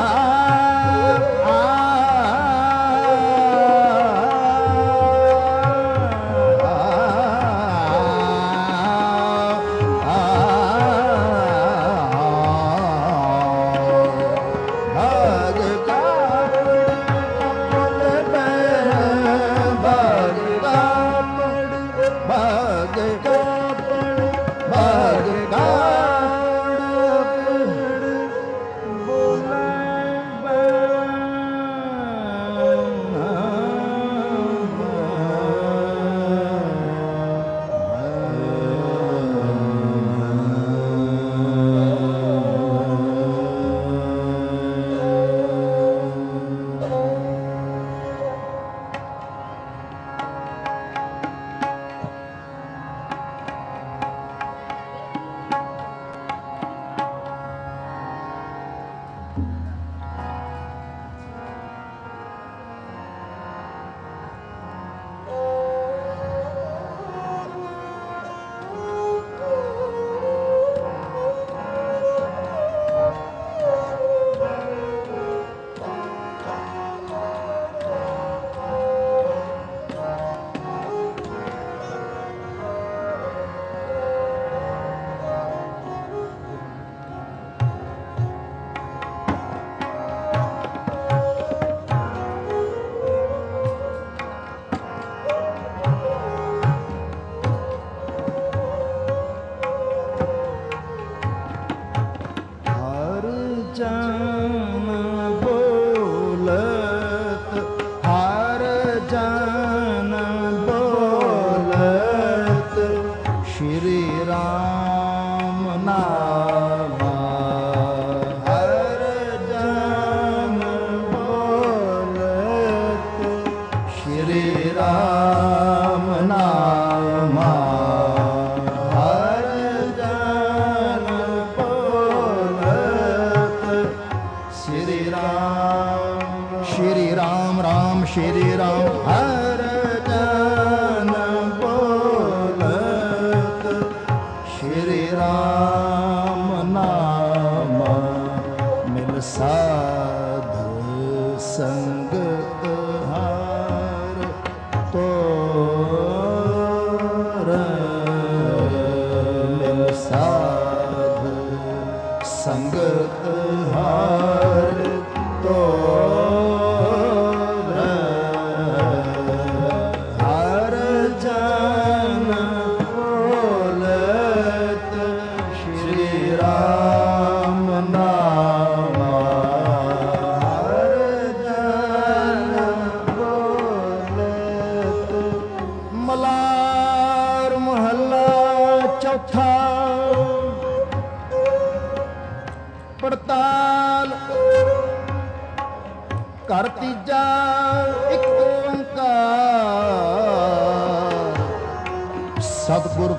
सतगुर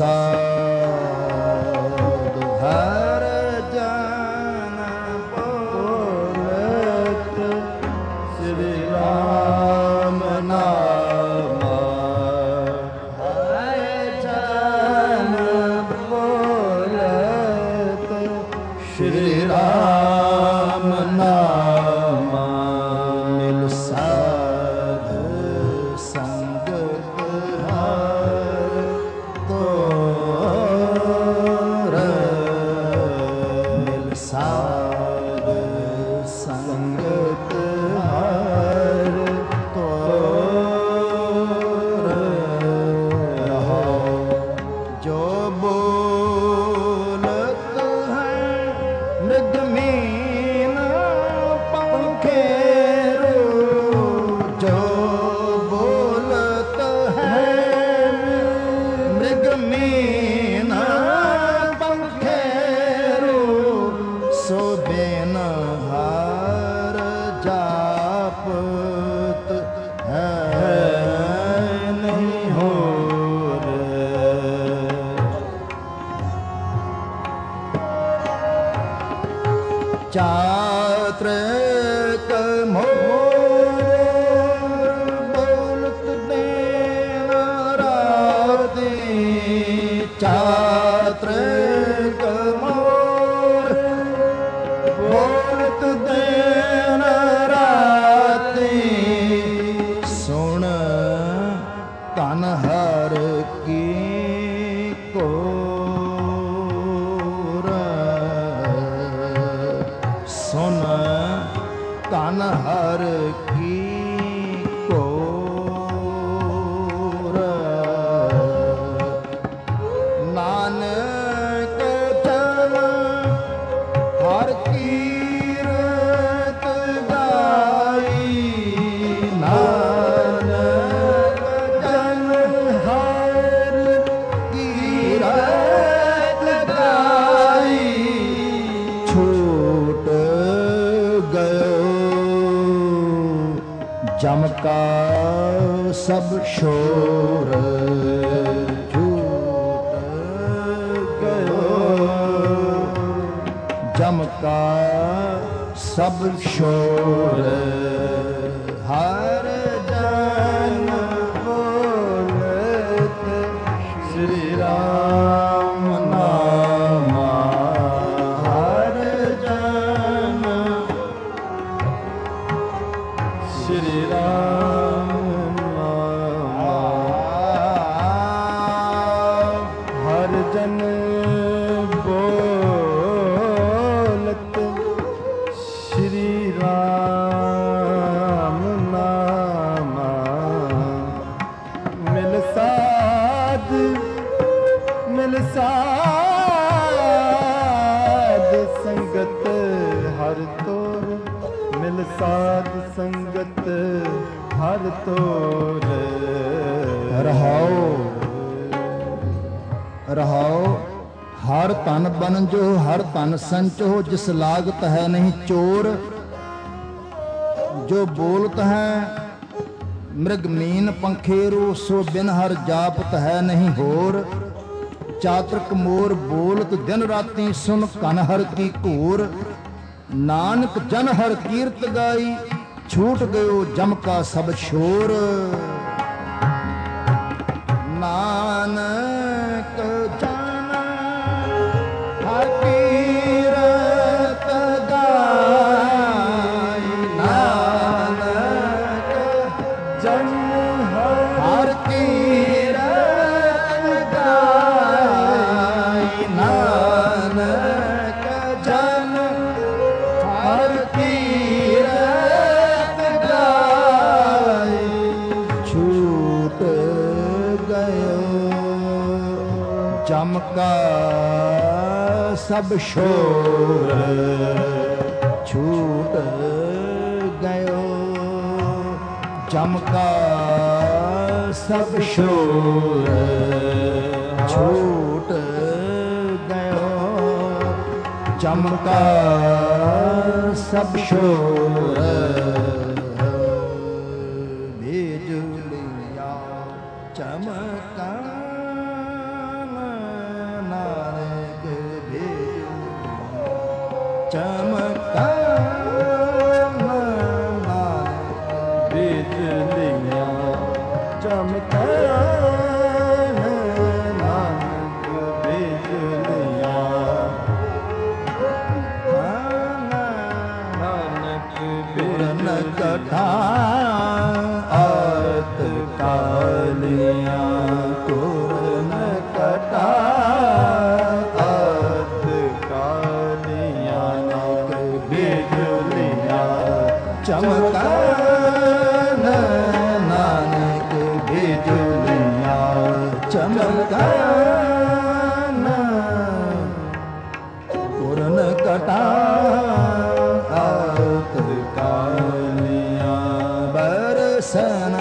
प्रसाद हर जन बोलत श्री राम नाम हर जन बोलत श्री राम नाम मिल साध संगत ਚਾਤ੍ਰਿਕ ਮੋਰ ਬੋਲਤ ਦਿਨ ਰਾਤੀ ਚਾਤ੍ਰਿਕ ਮੋਰ ਬੋਲਤ ਦਿਨ ਰਾਤੀ ਸੁਣ ਧਨ ਹਰ ਕੀ ਕੋਰ ਸੁਨ ਧਨ ਹਰ ਕੀ ਕੋਰ ਨਾਨਕ ਜਨ ਹਰ ਕੀਰਤ ਗਾਈ ਨਾਨਕ ਜਨ ਹਰ ਕੀਰਤ ਗਾਈ ਛੂਟ ਗਇਓ ਜਮ ਕਾ ਸਭ ਸ਼ੋਰ ਛੂਟ ਗਇਓ ਜਮ ਕਾ ਸਭ ਸ਼ੋਰ ਹਰ ਜਨ ਬੋਲਤ ਸ਼੍ਰੀ ਰਾਮ ਨਾਮਾ ਹਰ ਜਨ ਸ਼੍ਰੀ ਰਾਮ ਨਾਮਾ ਹਰ ਜਨ ਬੋਲਤ ਸ਼੍ਰੀ ਰਾਮ ਨਾਮਾ ਮਿਲ ਸਾਧ ਮਿਲ ਸਾਧ ਸੰਗਤ ਹਰ ਤੋਰ ਮਿਲ ਸਾਧ ਸੰਗਤ ਹਰ ਤੋਰ ਰਹਾਓ ਰਹਾਓ ਹਰ ਤਨ ਬਨਜੋ ਹਰ ਤਨ ਸੰਚੋ ਜਿਸ ਲਾਗਤ ਹੈ ਨਹੀਂ ਚੋਰ ਜੋ ਬੋਲਤ ਹੈ ਮ੍ਰਿਗ ਮੀਨ ਪੰਖੇਰੂ ਸੋ ਬਿਨ ਹਰ ਜਾਪਤ ਹੈ ਨਹੀਂ ਹੋਰ ਚਾਤ੍ਰਿਕ ਮੋਰ ਬੋਲਤ ਦਿਨ ਰਾਤੀ ਸੁਨ ਕਨ ਹਰ ਕੀ ਘੂਰ ਨਾਨਕ ਜਨ ਹਰ ਕੀਰਤ ਗਾਈ ਛੂਟ ਗਇਓ ਜਮ ਕਾ ਸਭ ਸ਼ੋਰ ਨਾਨਕ ਜਨ ਹਰ ਕੀਰਤ ਗਾਈ ਨਾਨਕ ਜਨ ਹਰ ਕੀਰਤ ਗਾਈ ਨਾਨਕ ਜਨ ਹਰ ਕੀਰਤ ਗਾਈ ਛੂਟ ਗਇਓ ਜਮ ਕਾ ਸਭ ਸ਼ੋਰ ਛੂਟ ਗਇਓ ਜਮ ਕਾ ਸਭ ਸ਼ੋਰ ਛੂਟ ਗਇਓ ਜਮ ਕਾ ਸਭ ਸ਼ੋਰ ਬਿਜੁਲੀਆ ਚਮਕਾ ਨਾਨਕ ਬਿਜੁਲੀਆ ਚਮਕਾ ਨਾਨਕ ਬਿਜਲੀਆ ਚਮਕਾ ਨਾਨਕ ਬਿਜਲੀਆ ਨਾਨਕ ਬਿਰਨ ਕਥਾ ਆਤ ਕਾਲੀਆਂ ਕੁਰਨ ਕਥਾ ਆਤ ਕਾਲੀਆਂ ਨਾਨਕ ਬਿਜਲੀਆਂ ਚਮਕਨ ਨਾਨਕ ਬਿਜਲੀਆਂ ਚਮਕਨ ਕੁਰਨ ਕਥਾ ਆਤ ਕਾਲੀਆਂ ਬਰਸਨ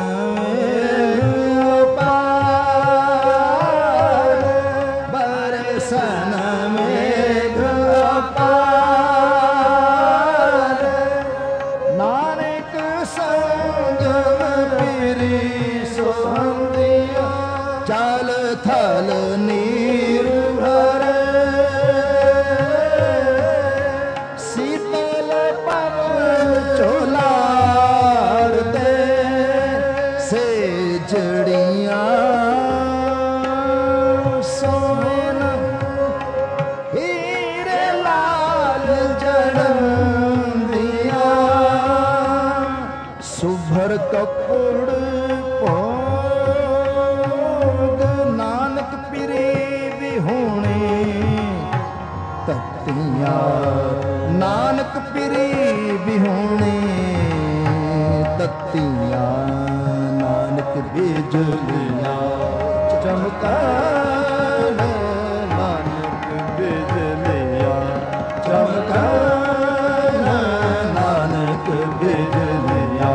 ਥਲ ਨੀਰ ਭਰੇ ਸੀਤਾ कपूड़ भोग नानक पीरी विहूणे तत्तियां नानक पीरी विहूणे तत्तियां नानक बिजलियां चमकान नानक बिजलियां चमकान नानक बिजलियां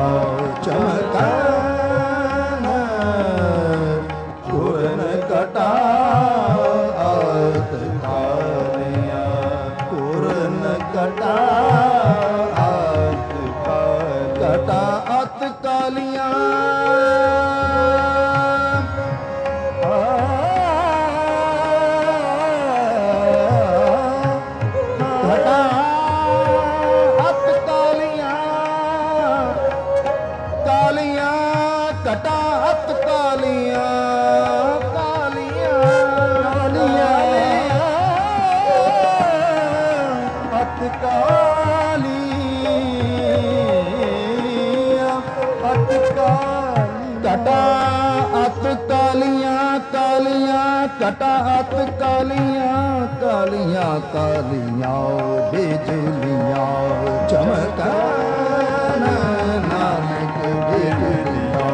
चमकान पूरन कटा आत कालियां पूरन कटा आत कटा आत कालियां कटा हथ कालियां कालियां कालियां हथ कालियां हथ कालियां कटा हथ कालियां कालियां कटा हथ कालियां कालियां कालियां बिजलियां चमकान नानक बिजलियां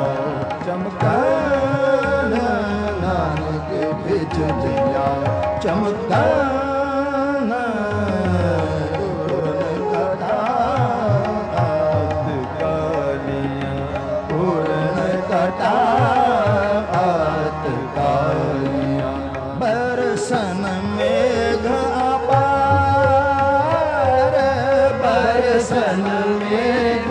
चमकान नानक बिजलियां चमकान पूरन कटा आत कालियां पूरन कटा आत कालियां बरसन मेघ अपार बरसन मेघ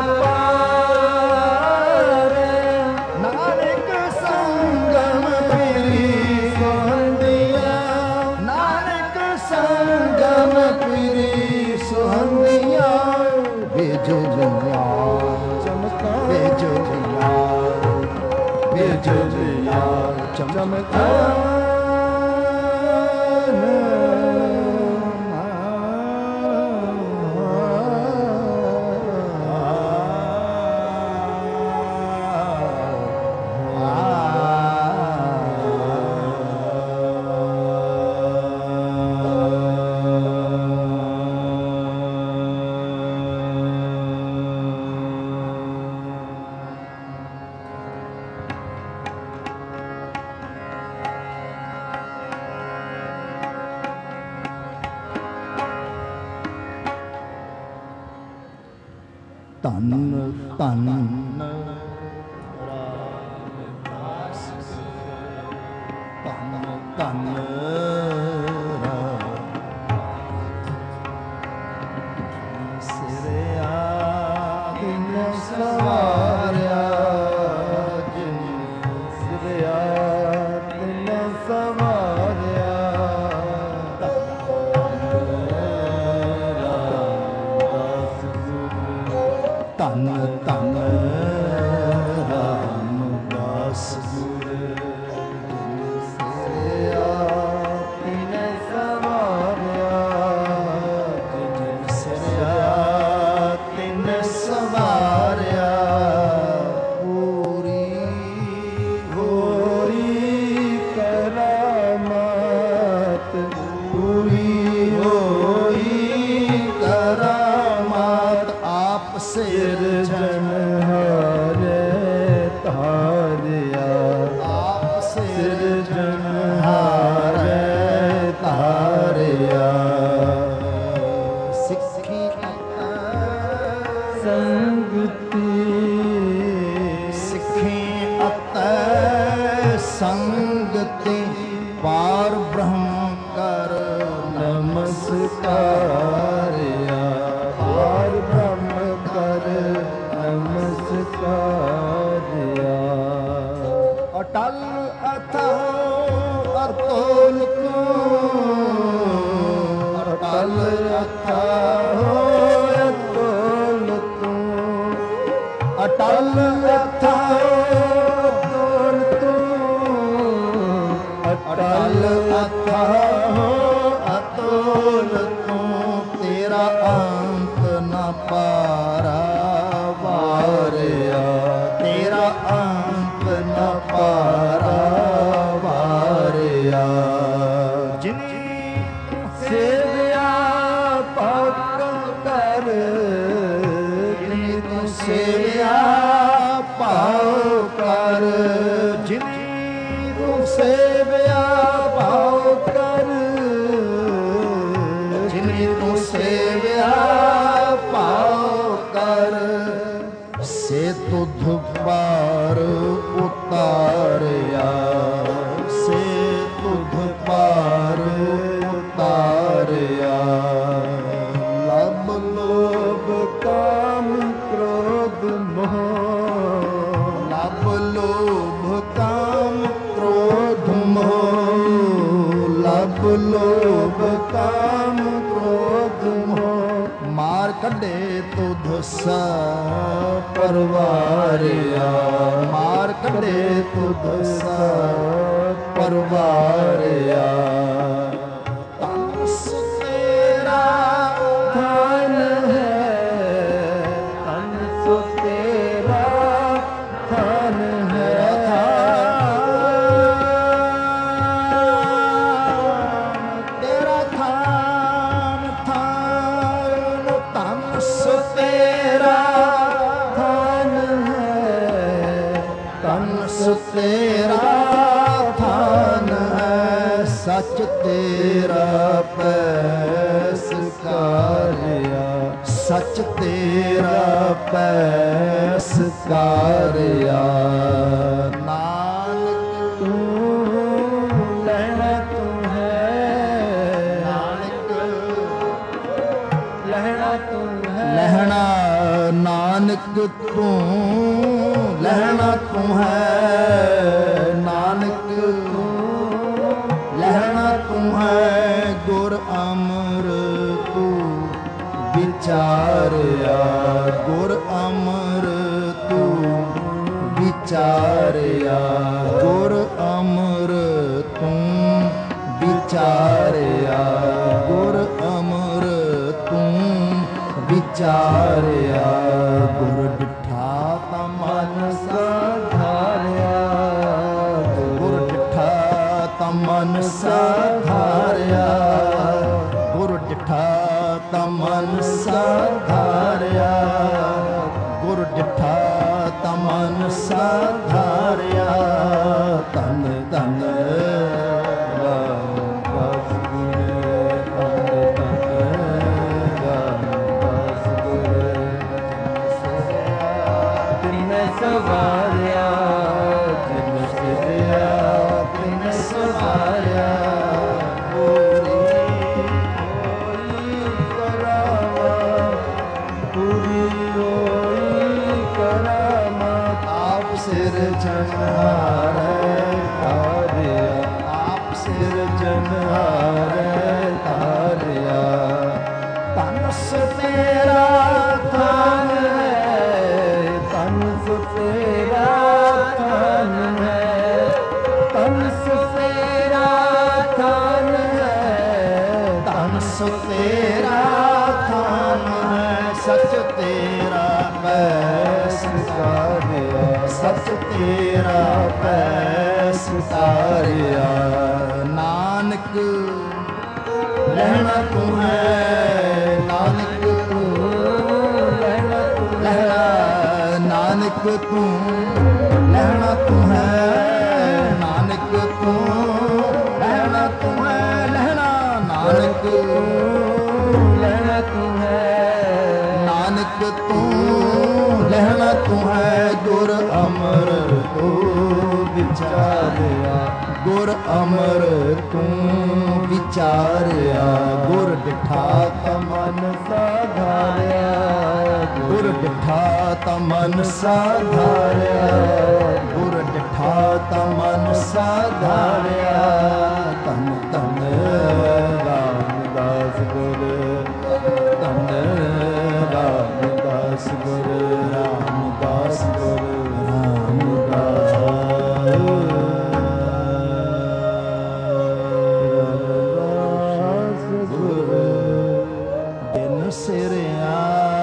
अपार नानक संगम पीरी सुहंदिया नानक संगम पीरी सुहंदिया बिजलियां चमका बिजलियां बिजलियां चमका ਧੰਨ ਧੰਨ ਰਾਮਦਾਸ ਧੰਨ ਧੰਨ ਸਿਰਿਆ ਦਿਨ ਸਵਾਰਿਆ ਜਿਨ ਸਿਰਿਆ ਦਿਨ ਸਵਾਰਿਆ ਧੰਨ ਧੰਨ ਰਾਮਦਾਸ ਗੁਰ ਜਿਨ ਸਿਰਿਆ ਤਿਨ ਸਵਾਰਿਆ ਜਿਨ ਸਿਰਿਆ ਤਿਨ ਸਵਾਰਿਆ ਪੂਰੀ ਹੋਰੀ ਕਰਾਮਾਤ ਪੂਰੀ ਹੋਈ ਕਰਾਮਾਤ ਆਪ ਸਿਰ ਜਨਹਾਰੇ ਤਾਰਿਆ ਆਪ ਸਿਰ ਜਨਹਾਰੇ ਤਾਰਿਆ ਸਿੱਖੀ ਸੰਗਤੀ ਸਿੱਖੀ ਅਤੈ ਸੰਗਤੀ ਪਾਰ ਬ੍ਰਹਮ ਕਰ ਨਮਸਕਾਰਿਆ ਪਾਰ ਬ੍ਰਹਮ ਕਰ ਨਮਸਕਾਰਿਆ ਅਟਲ ਅਥਾਹ ਅਤੁਲ ਕੋ ਅਟਲ ਅਥਾਹ ਅਤੁਲ ਕੋ ਅਟਲ ਅਥਾਹ ਅਤੁਲ ਕੋ ਅਟਲ ਅਥਾਹ ਅਤੁਲ ਕੋ ਤੇਰਾ ਅੰਤ ਨਾ ਪਾਰਾ ਵਾਰਿਆ सब लोभ काम क्रोध मोह मार कढ़े तुध सा परवारिया मार कढ़े तुध सा परवारिया तन तेरा धन है तन तेरा धन है तेरा थान थान तन तेरा धन है तन तेरा थान है सच तेरा पैस कारिया सच तेरा पैस कारिया नानक तू लहना तू है नानक लहना तू है लहना नानक तू लहना तू है नानक तू लहना तू है गुर अमर तू विचारिया गुर अमर तू विचारिया गुर अमर तू विचारिया गुर अमर तू विचारिया गुर डिठा तमन साधारिया गुर डिठा तमन साधारिया गुर डिठा तमन साधारिया गुर डिठा तमन साधारिया तन तन सवारिया तिन सिया तिन सवारिया पूरी होई करामा पूरी होई करामा आप सिर जनहारे तारिया आप सिर जनहारे तारिया तनस तेरा थान तेरा थान है तनस तेरा थान है तनस तेरा थान है सच तेरा पैस कारिया सच तेरा पैस कारिया नानक लहना तू है नानक तू लहना तू लहना नानक तू लहना तू है नानक तू लहना तू है लहना नानक लहना तू है नानक तू लहना तू है गुर अमर तू विचारिया गुर अमर तू विचारिया गुर डिठा तमन साधारिया गुर डिठा तमन साधारिया गुर डिठा तमन साधारिया तन तन रामदास गुर तन रामदास गुर रामदास गुर रामदास गुर दिन सिरिया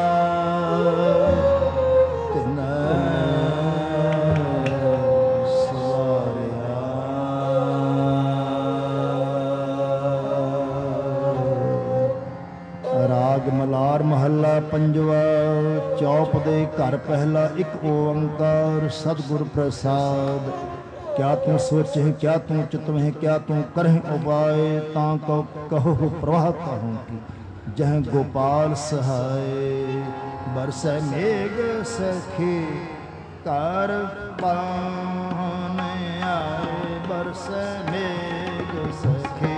मलार महला पंजवा चौप दे घर पहला एक ओंकार सतगुर प्रसाद क्या तू सोचे है क्या तू चितव है क्या तू करह उपाय ता को कहो प्रवाह कहूँ की जह गोपाल सहाय बरस मेघ सखी कर पान आए बरस मेघ सखी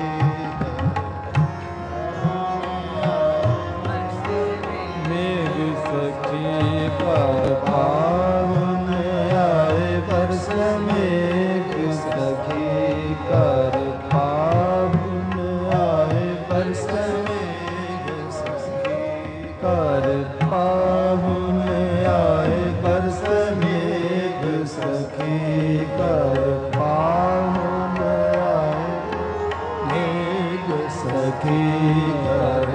सखी पर पावन आए बरस मेघ सखी कर पावन सखी कर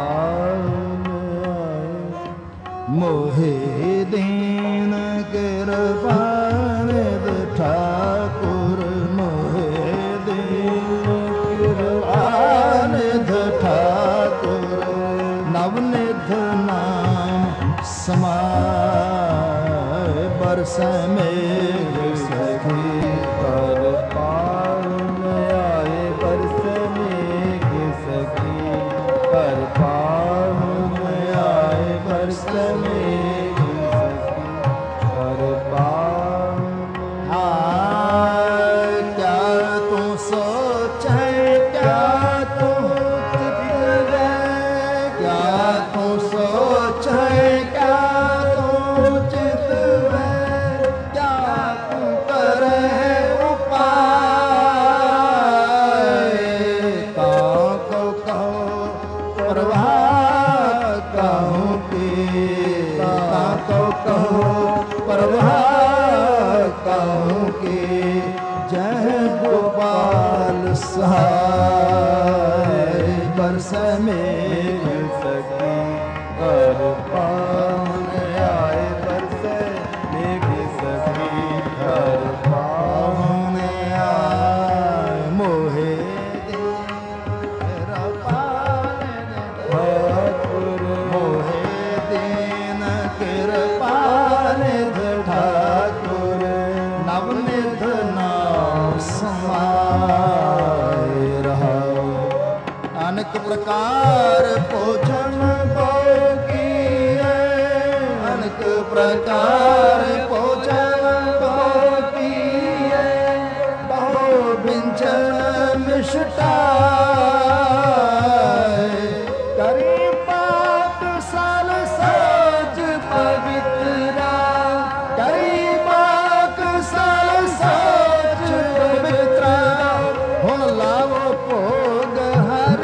मोहे दीन कृपान ठाकुर मोहे दीन कृपान ठाकुर नवनिध नाम समाय बरस में सखी पर पावन आए बरस में सखी पर पावन आए बरस में बरस में सखी कर पावन आए बरस में सखी कर पावन आए मोहे ठाकुर मोहे दीन कृपान ठाकुर नवनिध नाम समाय रहा अनेक प्रकार भोजन भोगिए अनेक प्रकार भोजन भोगिए बहु व्यंजन मिष्टाय करी पाक साल साज पवित्रा करी पाक साल साज पवित्रा हुन लावो भोग हर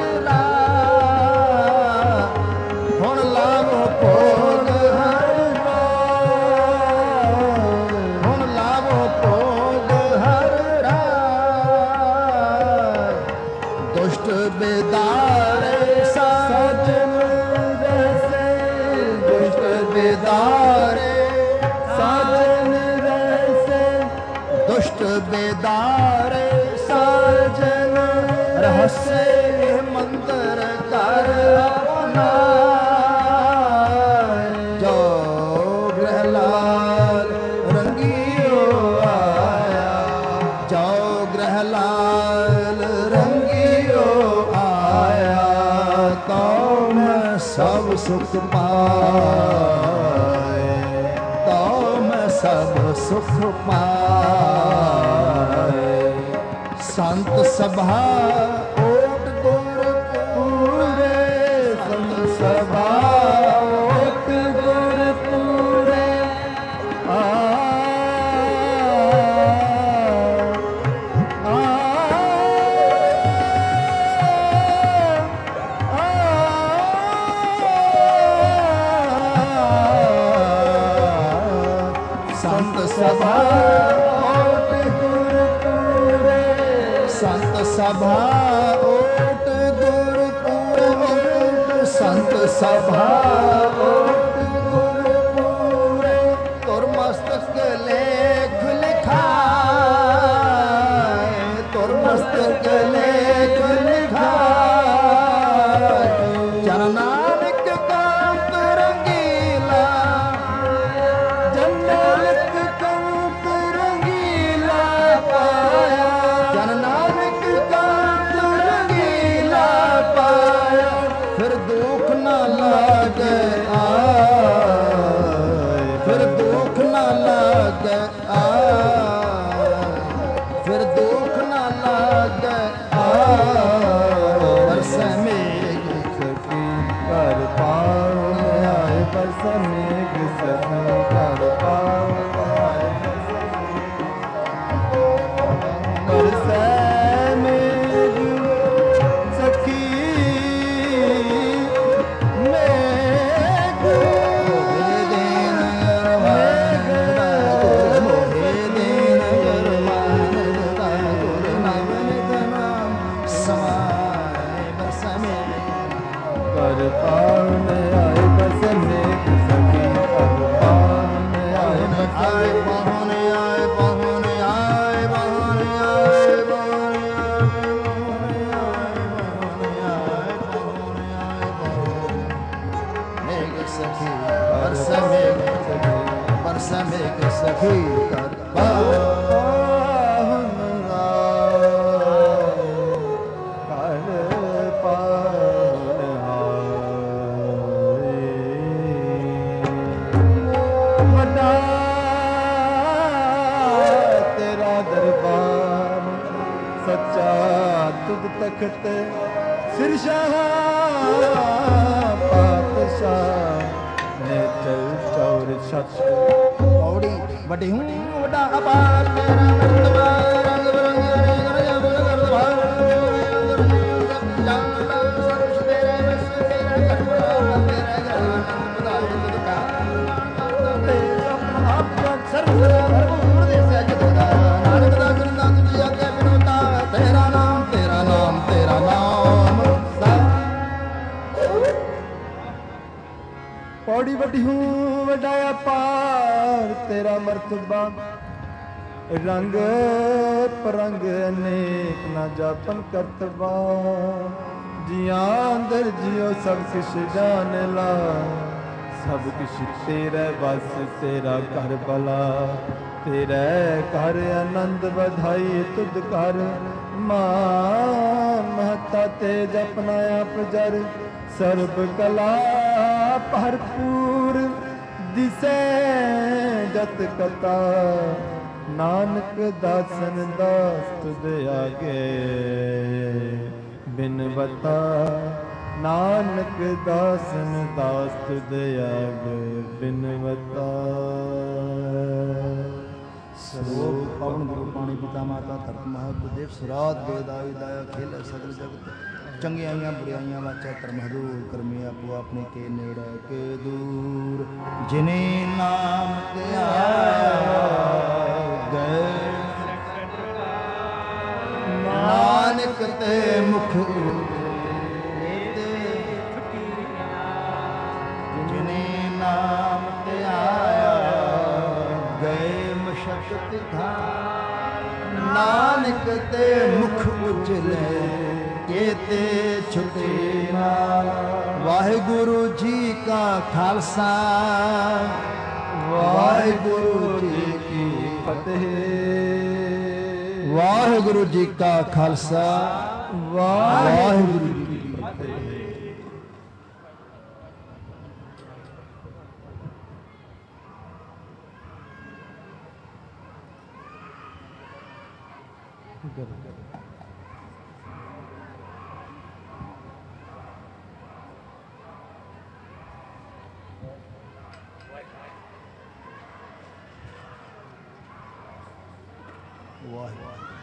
बेदारे साजन रसे दुष्ट बेदारे साजन रसे दुष्ट बेदारे साजन रहस्य मंत्र कर अपना जो ग्रहलाल रंगियो आया जो ग्रहलाल रंगियो आया तो मैं सब सुख पाए तो मैं सब सुख पाए संत सभा ओट गुर पूरे संत सभा ओट गुर पूरे आ संत सभा ओट गुर पूरे संत सभा ओट गुर पूरे संत सभा ओट गुर पूरे तुर मस्तक लेख लिखाए तुर मस्तक लेख लिखाए जन नानक कांत रंगीला जन नानक कांत रंगीला पाया फिर दुख न लागे पर पावन आए बस नेक सखी पर पावन आए बस आए पावन आए पावन आए पावन आए पावन आए पावन आए पावन नेक सखी बरस मेघ बरस मेघ सखी कर पावन तख्त सिरशाह पातशाह ने चल चौर छत औड़ी वडी हूँ वडा अपार मेरा मर्तबा रंग बिरंगे गरज बुलगर्द भार जाला सर्वश तेरे बस तेरा करवा तेरा ज्ञान बधाई तुझका तेरा आप सर्व भरपूर देश जगदा नानक दास नाम तुझे के बिनोता तेरा नाम तेरा नाम तेरा नाम पौड़ी वडी हूँ वडाया पार तेरा मर्तबा रंग परंग अनेक ना जापन करतबा जिया अंदर जियो सब किश जान ला सब किश तेरे बस तेरा घर भला तेरे घर आनंद बधाई तुद कर मान महता तेज अपना आप जर सर्ब कला भरपूर दिसे जत कथा नानक दासन दास तुद आगे बिनवता नानक दासन दास तुद आगे बिनवता ਸਰੋਗ ਪਵਨ ਗੁਰੂ ਪਾਣੀ ਪਿਤਾ ਮਾਤਾ ਧਰਤ ਮਹਤ ਦੇਵ ਸੁਰਾਤ ਬੇਦਾਈ ਦਾਇਆ ਖੇਲ ਸਗਲ ਜਗਤ ਚੰਗਿਆਈਆਂ ਬੁਰਾਈਆਂ ਵਾਚਾ ਧਰਮ ਹਦੂਰ ਕਰਮੀ ਆਪੋ ਆਪਣੇ ਕੇ ਨੇੜੇ ਕੇ ਦੂਰ ਜਿਨੇ ਨਾਮ ਤੇ ਆਇਆ ਗਏ ਨਾਨਕ ਤੇ ਮੁਖ ਜਿਨੇ ਨਾਮ ਤੇ ਆਇਆ ਗਏ ਸ਼ਕਤ ਨਾਨਕ ਤੇ ਮੁਖ ਉਜਲੇ ਕੇਤੇ ਛੁਟੇ ਨਾਲ ਵਾਹਿਗੁਰੂ ਜੀ ਕਾ ਖਾਲਸਾ ਵਾਹਿਗੁਰੂ ਜੀ ਕੀ ਫਤਿਹ ਵਾਹਿਗੁਰੂ ਜੀ ਕਾ ਖਾਲਸਾ ਵਾਹਿਗੁਰੂ ਜੀ ਕੀ ਫਤਿਹ ਵਾਹਿਗੁਰੂ